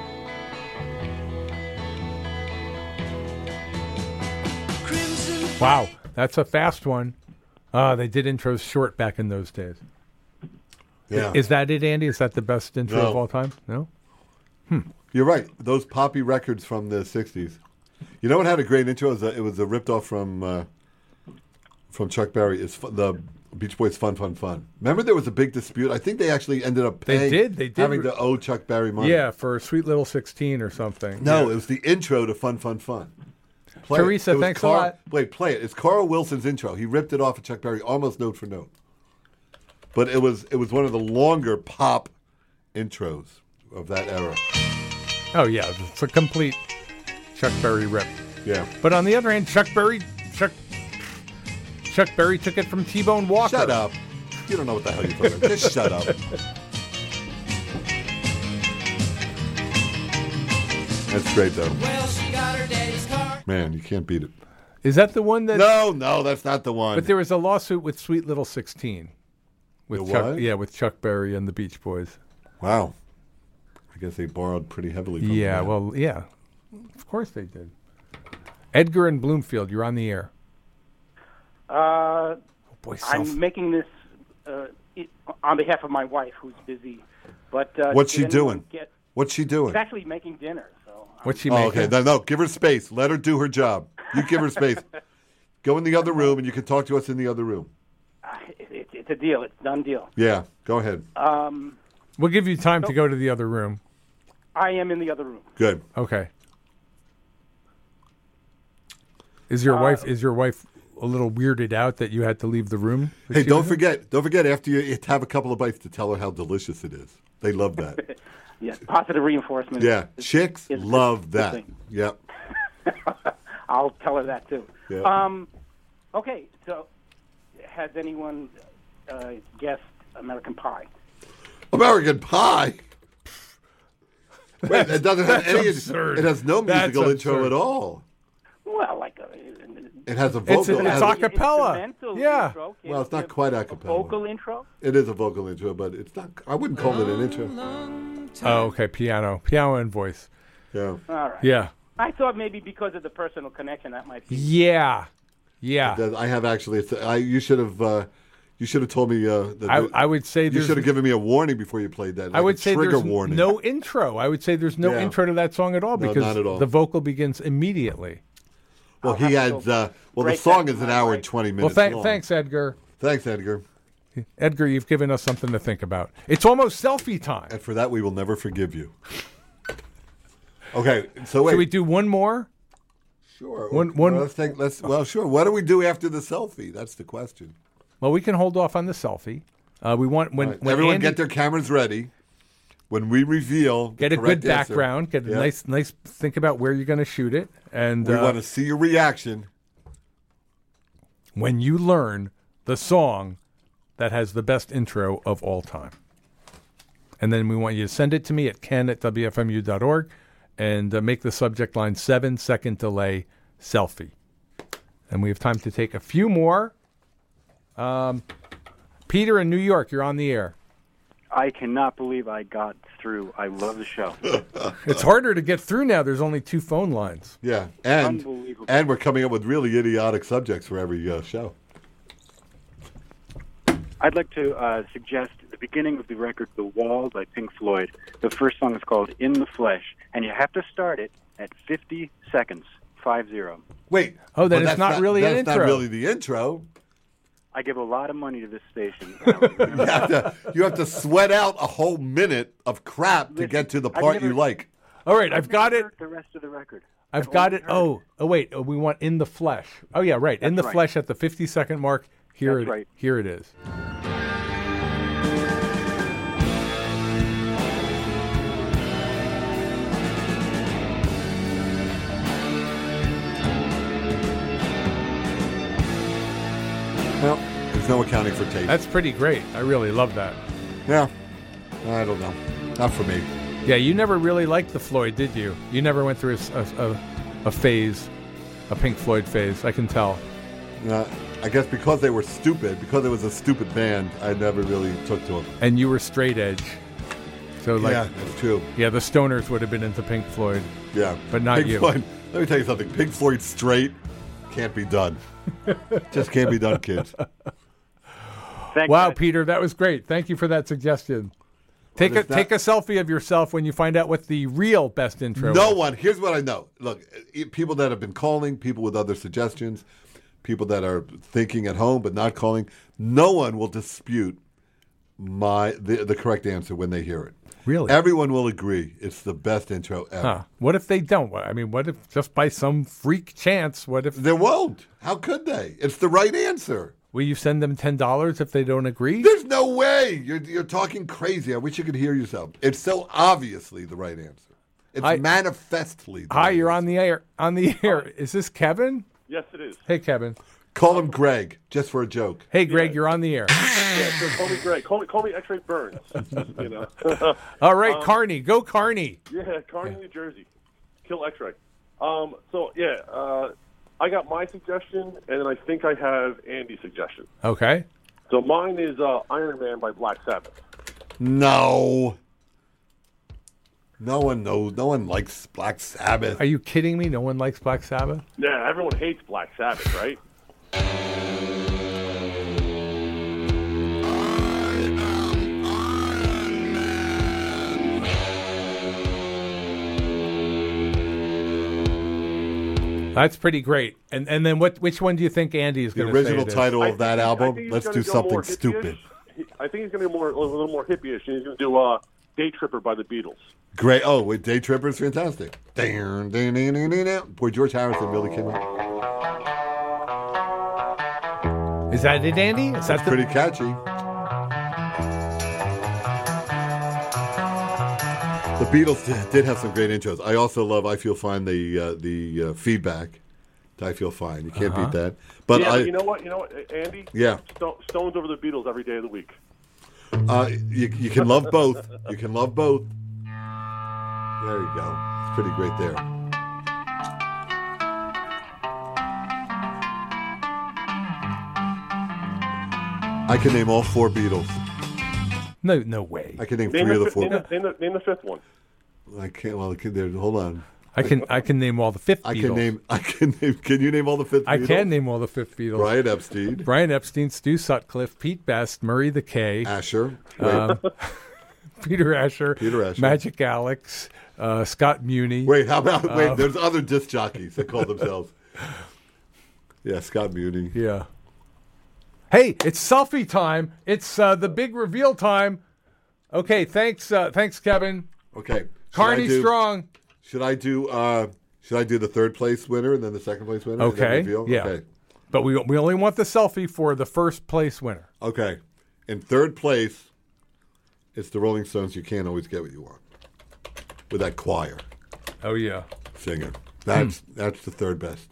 Wow, that's a fast one. They did intros short back in those days. Yeah. Is that it, Andy? Is that the best intro of all time? No? You're right. Those poppy records from the 60s. You know what had a great intro? It was a ripped off from Chuck Berry. It's the Beach Boys' Fun, Fun, Fun. Remember there was a big dispute? I think they actually ended up paying. They did. Having to owe Chuck Berry money. Yeah, for Sweet Little 16 or something. No, yeah. It was the intro to Fun, Fun, Fun. Teresa, thanks a lot. Wait, play it. It's Carl Wilson's intro. He ripped it off of Chuck Berry almost note for note. But it was one of the longer pop intros of that era. Oh, yeah. It's a complete Chuck Berry rip. Yeah. But on the other hand, Chuck Berry took it from T-Bone Walker. Shut up. You don't know what the hell you're talking about. Just shut up. That's great, though. Well, she got her daddy's car. Man, you can't beat it. Is that the one that... No, that's not the one. But there was a lawsuit with Sweet Little 16. With There Chuck, was? yeah, with Chuck Berry and the Beach Boys. Wow. I guess they borrowed pretty heavily from Yeah, that. well, yeah. Of course they did. Edgar in Bloomfield, you're on the air. I'm self- making this on behalf of my wife, who's busy. But What's did she anyone doing? What's she doing? She's actually making dinner. So What's she making? Okay, no, give her space. Let her do her job. You give her space. Go in the other room, and you can talk to us in the other room. it's a deal. It's a done deal. Yeah, go ahead. We'll give you time to go to the other room. I am in the other room. Good. Okay. Is your wife a little weirded out that you had to leave the room? Hey, don't forget after you have a couple of bites to tell her how delicious it is. They love that. Yes, positive reinforcement. Yeah, chicks love that. thing. Yep. I'll tell her that too. Yeah. Okay, so has anyone guessed American Pie? American Pie? Wait, it doesn't have any. absurd. It has no That's musical intro absurd. at all. Well, like It has a vocal. It's a cappella. Yeah. Well, it's not quite a cappella. vocal intro. It is a vocal intro, but it's not. I wouldn't call it an intro. Oh, okay. Piano and voice. Yeah. All right. Yeah. I thought maybe because of the personal connection that might be. Yeah. I have actually. You should have. You should have told me. I would say you there's- should have given me a warning before you played that. I would say trigger there's warning. no intro. I would say there's no Yeah. intro to that song at all No, because not at all. the vocal begins immediately. Well, he adds. The song is an hour and 20 minutes. long. Thanks, Edgar. Thanks, Edgar. Edgar, you've given us something to think about. It's almost selfie time. And for that, we will never forgive you. Okay, so wait. Should we do one more? Sure. One. Well, sure. What do we do after the selfie? That's the question. Well, we can hold off on the selfie. We want when Everyone Andy, get their cameras ready. When we reveal, get the a good correct answer. background. Get a Yeah. nice. Think about where you're going to shoot it, and We want to see your reaction. when you learn the song that has the best intro of all time. And then we want you to send it to me at ken@wfmu.org and make the subject line 7-second delay selfie. And we have time to take a few more. Peter in New York, you're on the air. I cannot believe I got through. I love the show. It's harder to get through now. There's only 2 phone lines. Yeah, Unbelievable. and we're coming up with really idiotic subjects for every show. I'd like to suggest the beginning of the record, The Wall by Pink Floyd. The first song is called In the Flesh, and you have to start it at 50 seconds, 50. Wait. Oh, then but it's not really an That's intro. not really the intro. I give a lot of money to this station. You have to sweat out a whole minute of crap to get to the part you like. All right, I've got it. The rest of the record. I've got it. Oh, wait. We want In the Flesh. Oh, yeah, right. In the That's right. Flesh at the 50-second mark. Here That's right. Here it is. Well, there's no accounting for taste. That's pretty great. I really love that. Yeah. I don't know. Not for me. Yeah, you never really liked the Floyd, did you? You never went through a phase, a Pink Floyd phase. I can tell. I guess because they were stupid, because it was a stupid band, I never really took to them. And you were straight edge. So Yeah, that's true. Yeah, the Stoners would have been into Pink Floyd. Yeah. But not Pink you. Floyd, let me tell you something. Pink Floyd straight can't be done. Just can't be done, kids. Wow, Peter, that was great. Thank you for that suggestion. Take a selfie of yourself when you find out what the real best intro No is. one. Here's what I know. Look, people that have been calling, people with other suggestions, people that are thinking at home but not calling, no one will dispute the correct answer when they hear it. Really? Everyone will agree it's the best intro ever. Huh. What if they don't? I mean, what if just by some freak chance, what if... They won't. How could they? It's the right answer. Will you send them $10 if they don't agree? There's no way. You're talking crazy. I wish you could hear yourself. It's so obviously the right answer. It's Hi. manifestly. the Hi, way you're it is. on the air. On the air. Is this Kevin? Yes, it is. Hey, Kevin. Call him Greg, just for a joke. Hey, Greg, you're on the air. Yeah, so call me Greg. Call me X-Ray Burns. You know. All right, Carney. Go Carney. Yeah, Kearney, New Jersey. Kill X-Ray. I got my suggestion, and then I think I have Andy's suggestion. Okay. So mine is Iron Man by Black Sabbath. No. No one knows. No one likes Black Sabbath. Are you kidding me? No one likes Black Sabbath? Yeah, everyone hates Black Sabbath, right? That's pretty great. And then which one do you think Andy is The going to say? original title of that I album, think he's let's gonna do go something more stupid. hippie-ish. I think he's going to be a little more hippie-ish, and he's going to do Day Tripper by the Beatles. Great. Oh, with Day Tripper is fantastic. Boy, George Harrison really came out. Is that it, Andy? Is That's pretty catchy. The Beatles did have some great intros. I also love "I Feel Fine." The feedback to "I Feel Fine." You can't beat that. But yeah, you know what, Andy? Yeah. Stones over the Beatles every day of the week. You can love both. You can love both. There you go. It's pretty great there. I can name all 4 Beatles. No way. I can name 3 of the 4. Name the fifth one. I can't. Well, hold on. I can name all the fifth Beatles. I can name. Can you name all the fifth Beatles? I can name all the fifth Beatles. Brian Epstein, Stu Sutcliffe, Pete Best, Murray the K, Asher, Peter Asher, Magic Alex, Scott Muni. Wait, how about there's other disc jockeys that call themselves. Yeah, Scott Muni. Yeah. Hey, it's selfie time. It's the big reveal time. Okay, thanks, Kevin. Okay, Carney Strong. Should I do the third place winner and then the second place winner? Okay. And then reveal? Yeah. Okay. But we only want the selfie for the first place winner. Okay. In third place, it's the Rolling Stones. You can't always get what you want with that choir. Oh yeah, singing. That's the third best.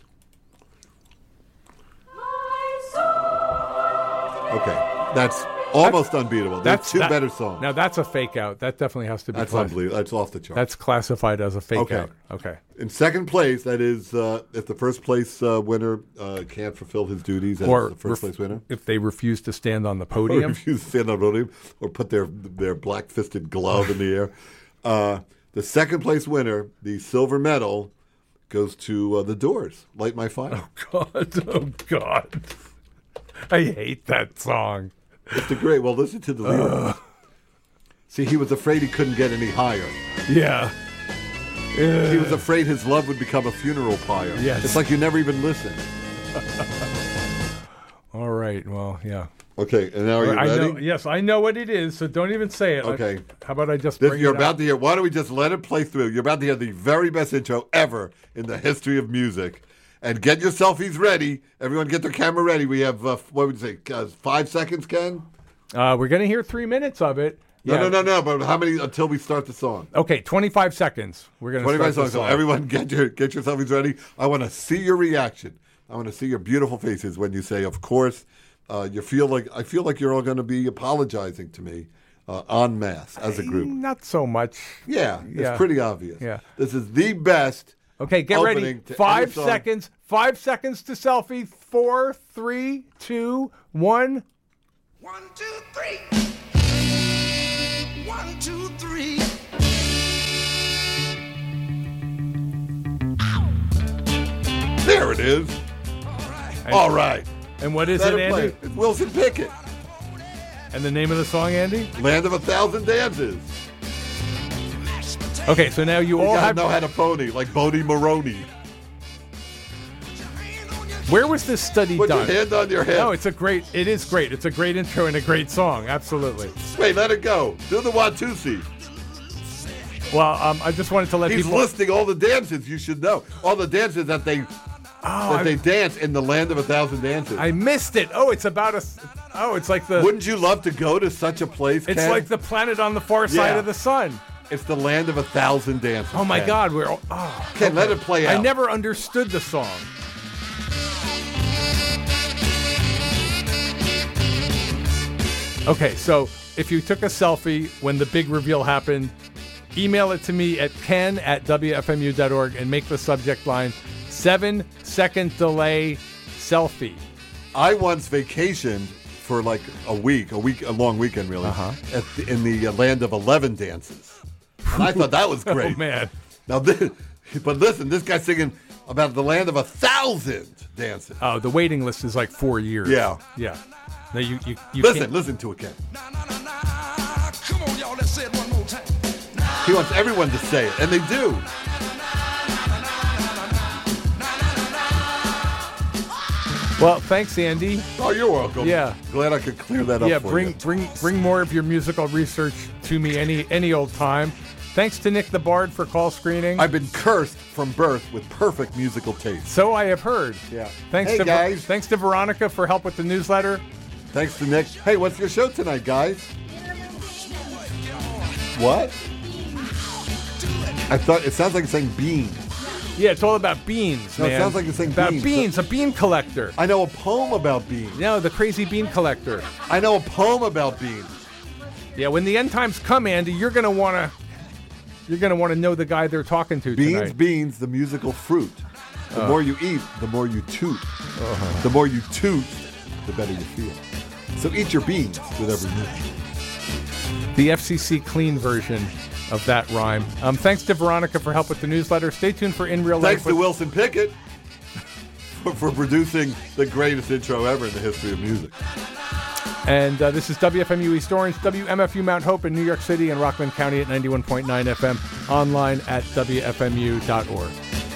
Okay, that's almost unbeatable. There's 2 better songs. Now that's a fake out. That definitely has to be. That's unbelievable. That's off the chart. That's classified as a fake out. Okay. In second place, that is, if the first place winner can't fulfill his duties as the first place winner, if they refuse to stand on the podium, or put their black fisted glove in the air, the second place winner, the silver medal, goes to the Doors. "Light My Fire." Oh God. I hate that song. It's the great. Well, listen to the lyrics. See, he was afraid he couldn't get any higher. Yeah. He was afraid his love would become a funeral pyre. Yes. It's like you never even listened. All right. Well, yeah. Okay, and now are you ready? Yes, I know what it is, so don't even say it. Okay. How about I just bring You're it about out? to hear. Why don't we just let it play through? You're about to hear the very best intro ever in the history of music. And get your selfies ready. Everyone get their camera ready. We have, what would you say, 5 seconds, Ken? We're going to hear 3 minutes of it. No. But how many until we start the song? Okay, 25 seconds. We're going to 25 start the songs. song. So everyone get your selfies ready. I want to see your reaction. I want to see your beautiful faces when you say, of course. I feel like you're all going to be apologizing to me en masse as a group. Not so much. Yeah, it's pretty obvious. Yeah. This is the best. Okay, get ready. 5 seconds. 5 seconds to selfie. 4, 3, 2, 1. 1, 2, 3. 1, 2, 3. There it is. All right. And what is Let it, it play. Andy? It's Wilson Pickett. And the name of the song, Andy? Land of a Thousand Dances. Okay, so now you all have know how to pony, like Bodie Maroney. Where was this study Put done? your hand on your head. No, it is great. It's a great intro and a great song. Absolutely. Wait, let it go. Do the Watusi. Well, I just wanted to let He's people... listing all the dances you should know. All the dances that they dance in the Land of a Thousand Dances. I missed it. Oh, it's about it's like the... Wouldn't you love to go to such a place, It's Ken? like the planet on the far side of the sun. It's the land of 1,000 dances. Oh my Ken. God, Ken, let it play out. I never understood the song. Okay, so if you took a selfie when the big reveal happened, email it to me at ken@wfmu.org and make the subject line 7-second delay selfie. I once vacationed for like a long weekend really, in the land of 11 dances. And I thought that was great. Oh, man. Now, but listen, this guy's singing about the land of 1,000 dances. Oh, the waiting list is like 4 years. Yeah. Yeah. No, you listen to it, Ken. He wants everyone to say it, and they do. Well, thanks, Andy. Oh, you're welcome. Yeah. Glad I could clear that up for you. Bring more of your musical research to me any old time. Thanks to Nick the Bard for call screening. I've been cursed from birth with perfect musical taste. So I have heard. Yeah. Thanks to guys. Thanks to Veronica for help with the newsletter. Thanks to Nick. Hey, what's your show tonight, guys? What? I thought it sounds like it's saying beans. Yeah, it's all about beans, No, man. it sounds like it's saying about beans. a bean collector. I know a poem about beans. No, the crazy bean collector. I know a poem about beans. Yeah, when the end times come, Andy, you're gonna wanna know the guy they're talking to tonight. Beans, the musical fruit. The more you eat, the more you toot. The more you toot, the better you feel. So eat your beans with every meal. The FCC clean version of that rhyme. Thanks to Veronica for help with the newsletter. Stay tuned for In Real Life. Thanks to Wilson Pickett for producing the greatest intro ever in the history of music. And this is WFMU East Orange, WMFU Mount Hope in New York City and Rockland County at 91.9 FM, online at WFMU.org.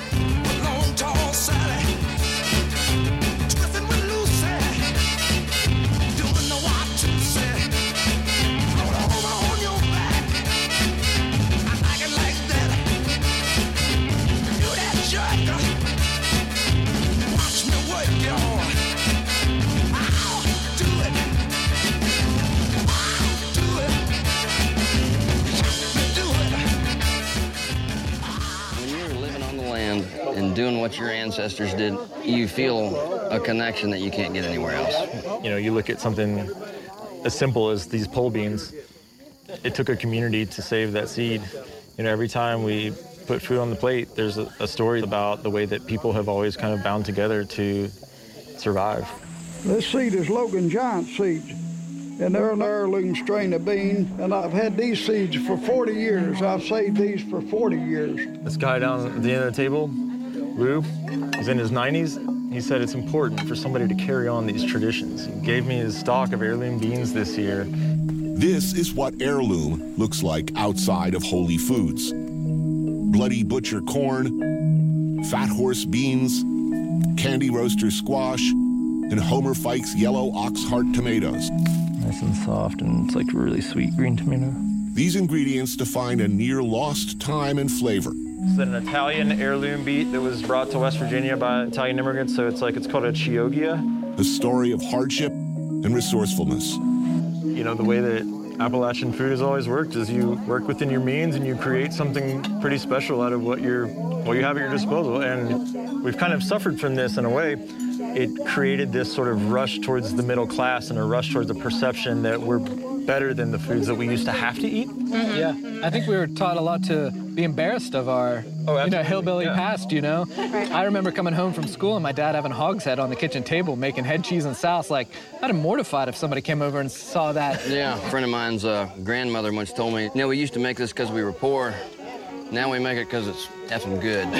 And doing what your ancestors did, you feel a connection that you can't get anywhere else. You know, you look at something as simple as these pole beans. It took a community to save that seed. You know, every time we put food on the plate, there's a story about the way that people have always kind of bound together to survive. This seed is Logan Giant seeds, and they're an heirloom strain of bean, and I've had these seeds for 40 years. I've saved these for 40 years. This guy down at the end of the table, Lou, he's in his 90s. He said it's important for somebody to carry on these traditions. He gave me his stock of heirloom beans this year. This is what heirloom looks like outside of Holy Foods. Bloody Butcher corn, Fat Horse beans, Candy Roaster squash, and Homer Fikes yellow ox heart tomatoes. Nice and soft, and it's like a really sweet green tomato. These ingredients define a near lost time and flavor. It's an Italian heirloom beet that was brought to West Virginia by Italian immigrants, so it's called a Chioggia. A story of hardship and resourcefulness. You know, the way that Appalachian food has always worked is you work within your means and you create something pretty special out of what you have at your disposal. And we've kind of suffered from this in a way. It created this sort of rush towards the middle class and a rush towards the perception that we're better than the foods that we used to have to eat. Mm-hmm. Yeah, I think we were taught a lot to be embarrassed of our hillbilly past, you know? Right. I remember coming home from school and my dad having hog's head on the kitchen table making head cheese and sauce. Like, I'd have mortified if somebody came over and saw that. Yeah, a friend of mine's grandmother once told me, you know, we used to make this because we were poor. Now we make it because it's effing good.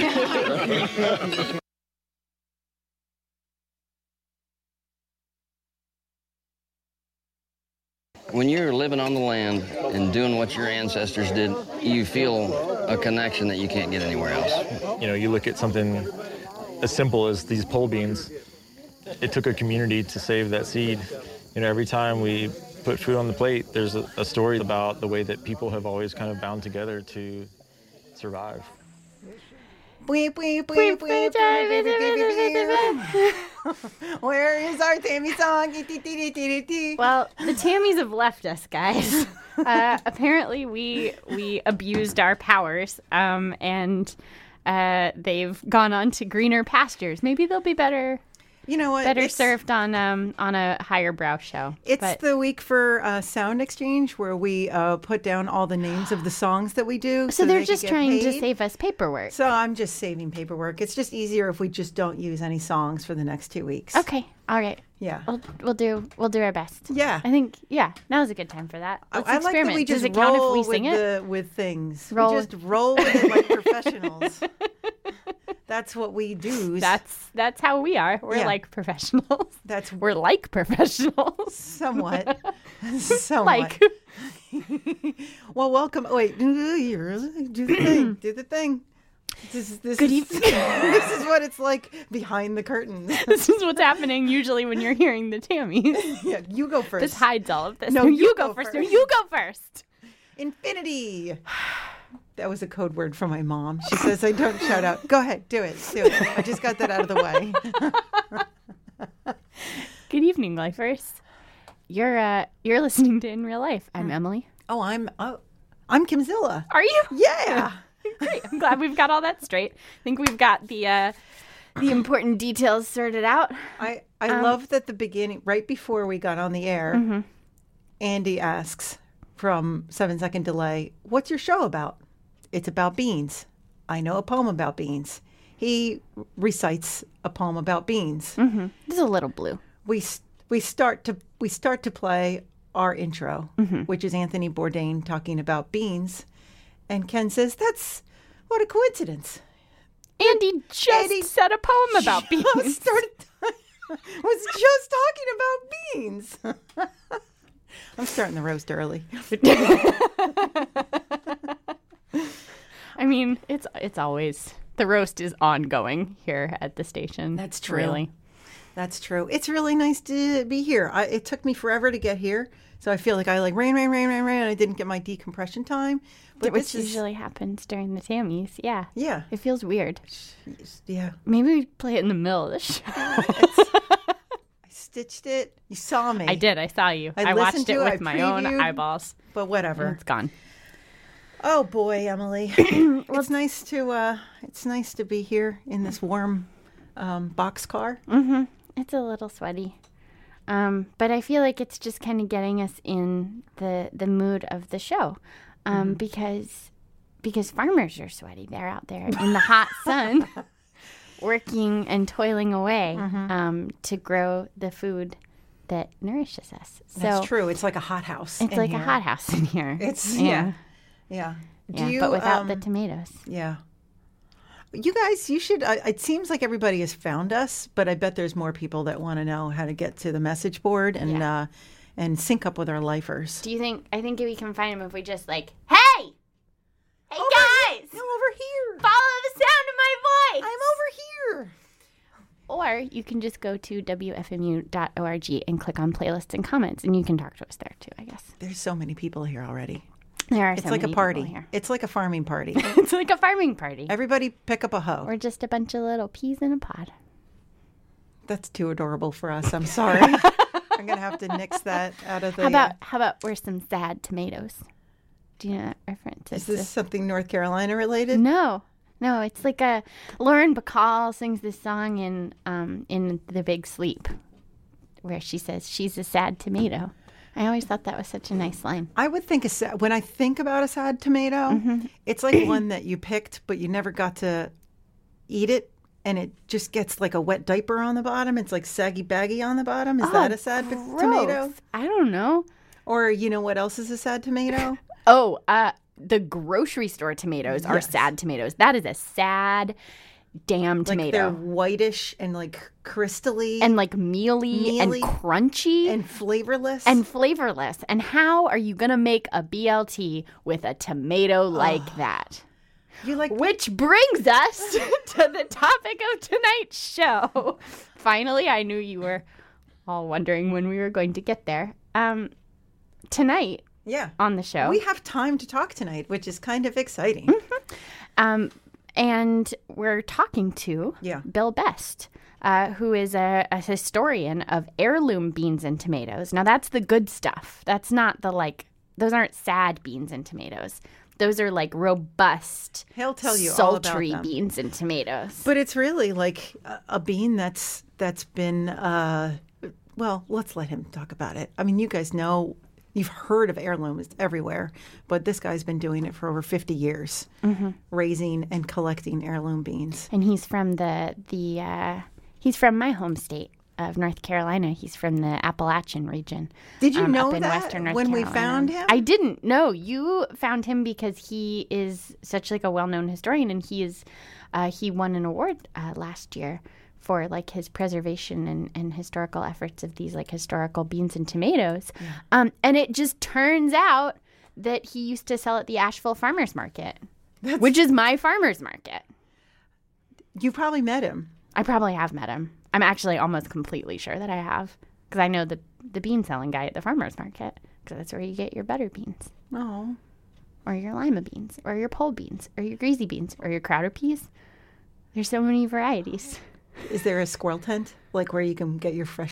When you're living on the land and doing what your ancestors did, you feel a connection that you can't get anywhere else. You know, you look at something as simple as these pole beans. It took a community to save that seed. You know, every time we put food on the plate, there's a story about the way that people have always kind of bound together to survive. Where is our Tammy song? Well, the Tammys have left us, guys. Apparently, we abused our powers, and they've gone on to greener pastures. Maybe they'll be better. You know what? Better served on a higher brow show. It's the week for Sound Exchange, where we put down all the names of the songs that we do. So they're just trying to save us paperwork. So I'm just saving paperwork. It's just easier if we just don't use any songs for the next 2 weeks. Okay. All right. Yeah. We'll do our best. Yeah. I think now's a good time for that. Let's I like experiment. that we just Does it count if we roll sing it? with things. Roll. We just roll with it like professionals. That's what we do. That's how we are. We're like professionals. We're like professionals. Somewhat. Like. Well, welcome. Wait, do the thing. Do the thing. Good evening. This is what it's like behind the curtains. This is what's happening usually when you're hearing the Tammys. Yeah, you go first. This hides all of this. No, you go first. No, you go first. Infinity. That was a code word from my mom. She says I don't shout out. Go ahead, do it. I just got that out of the way. Good evening, lifers. You're listening to In Real Life. I'm Emily. Oh, I'm Kimzilla. Are you? Yeah. Great. I'm glad we've got all that straight. I think we've got the important details sorted out. I love that the beginning, right before we got on the air, Andy asks from 7 Second Delay, "What's your show about?" It's about beans. I know a poem about beans. He recites a poem about beans. Mm-hmm. This is a little blue. We start to play our intro, which is Anthony Bourdain talking about beans, and Ken says, "That's what a coincidence." Andy just said a poem about beans. Was just talking about beans. I'm starting the roast early. I mean, it's always, the roast is ongoing here at the station. That's true. Really. That's true. It's really nice to be here. It took me forever to get here, so I feel like I ran. I didn't get my decompression time. But which usually happens during the Tammys. Yeah. Yeah. It feels weird. Yeah. Maybe we play it in the middle of the show. I stitched it. You saw me. I did. I saw you. I watched it with my own eyeballs. But whatever. And it's gone. Oh boy, Emily. It's nice to be here in this warm boxcar. Mm-hmm. It's a little sweaty. But I feel like it's just kind of getting us in the mood of the show. Because farmers are sweaty. They're out there in the hot sun working and toiling away to grow the food that nourishes us. So that's true. It's like a hothouse. It's like a hothouse in here. It's yeah. But without the tomatoes. Yeah. You guys, you should. It seems like everybody has found us, but I bet there's more people that want to know how to get to the message board and sync up with our lifers. Do you think? I think we can find them if we just like, hey, guys, come over here. Follow the sound of my voice. I'm over here. Or you can just go to wfmu.org and click on playlists and comments, and you can talk to us there too, I guess. There's so many people here already. It's like a party here. It's like a farming party. It's like a farming party. Everybody pick up a hoe. We're just a bunch of little peas in a pod. That's too adorable for us. I'm sorry. I'm going to have to nix that out of the... How about we're some sad tomatoes? Do you know that reference? Is this something North Carolina related? No, it's like Lauren Bacall sings this song in The Big Sleep, where she says she's a sad tomato. I always thought that was such a nice line. I would think when I think about a sad tomato, it's like one that you picked, but you never got to eat it, and it just gets like a wet diaper on the bottom. It's like saggy baggy on the bottom. Is that a sad tomato? I don't know. Or you know what else is a sad tomato? The grocery store tomatoes are sad tomatoes. That is a sad damn tomato. Like they're whitish and like crystally. And like mealy and crunchy. And flavorless. And how are you going to make a BLT with a tomato like that? Which brings us to the topic of tonight's show. Finally, I knew you were all wondering when we were going to get there. Tonight. Yeah. On the show. We have time to talk tonight, which is kind of exciting. And we're talking to Bill Best, who is a historian of heirloom beans and tomatoes. Now, that's the good stuff. That's not the, those aren't sad beans and tomatoes. Those are, robust, He'll tell you all about sultry them. beans and tomatoes. But it's really like a bean that's been, well, let's let him talk about it. I mean, you guys know, you've heard of heirlooms everywhere, but this guy's been doing it for over 50 years, raising and collecting heirloom beans. And he's from he's from my home state of North Carolina. He's from the Appalachian region. Did you know up in that Western North when we Carolina. found him? I didn't. No, you found him because he is such a well-known historian, and he won an award last year for his preservation and historical efforts of these historical beans and tomatoes. Yeah. And it just turns out that he used to sell at the Asheville Farmers Market, which is my farmer's market. You probably met him. I probably have met him. I'm actually almost completely sure that I have, because I know the bean selling guy at the farmer's market, because that's where you get your butter beans. Oh. Or your lima beans, or your pole beans, or your greasy beans, or your Crowder peas. There's so many varieties. Is there a squirrel tent, where you can get your fresh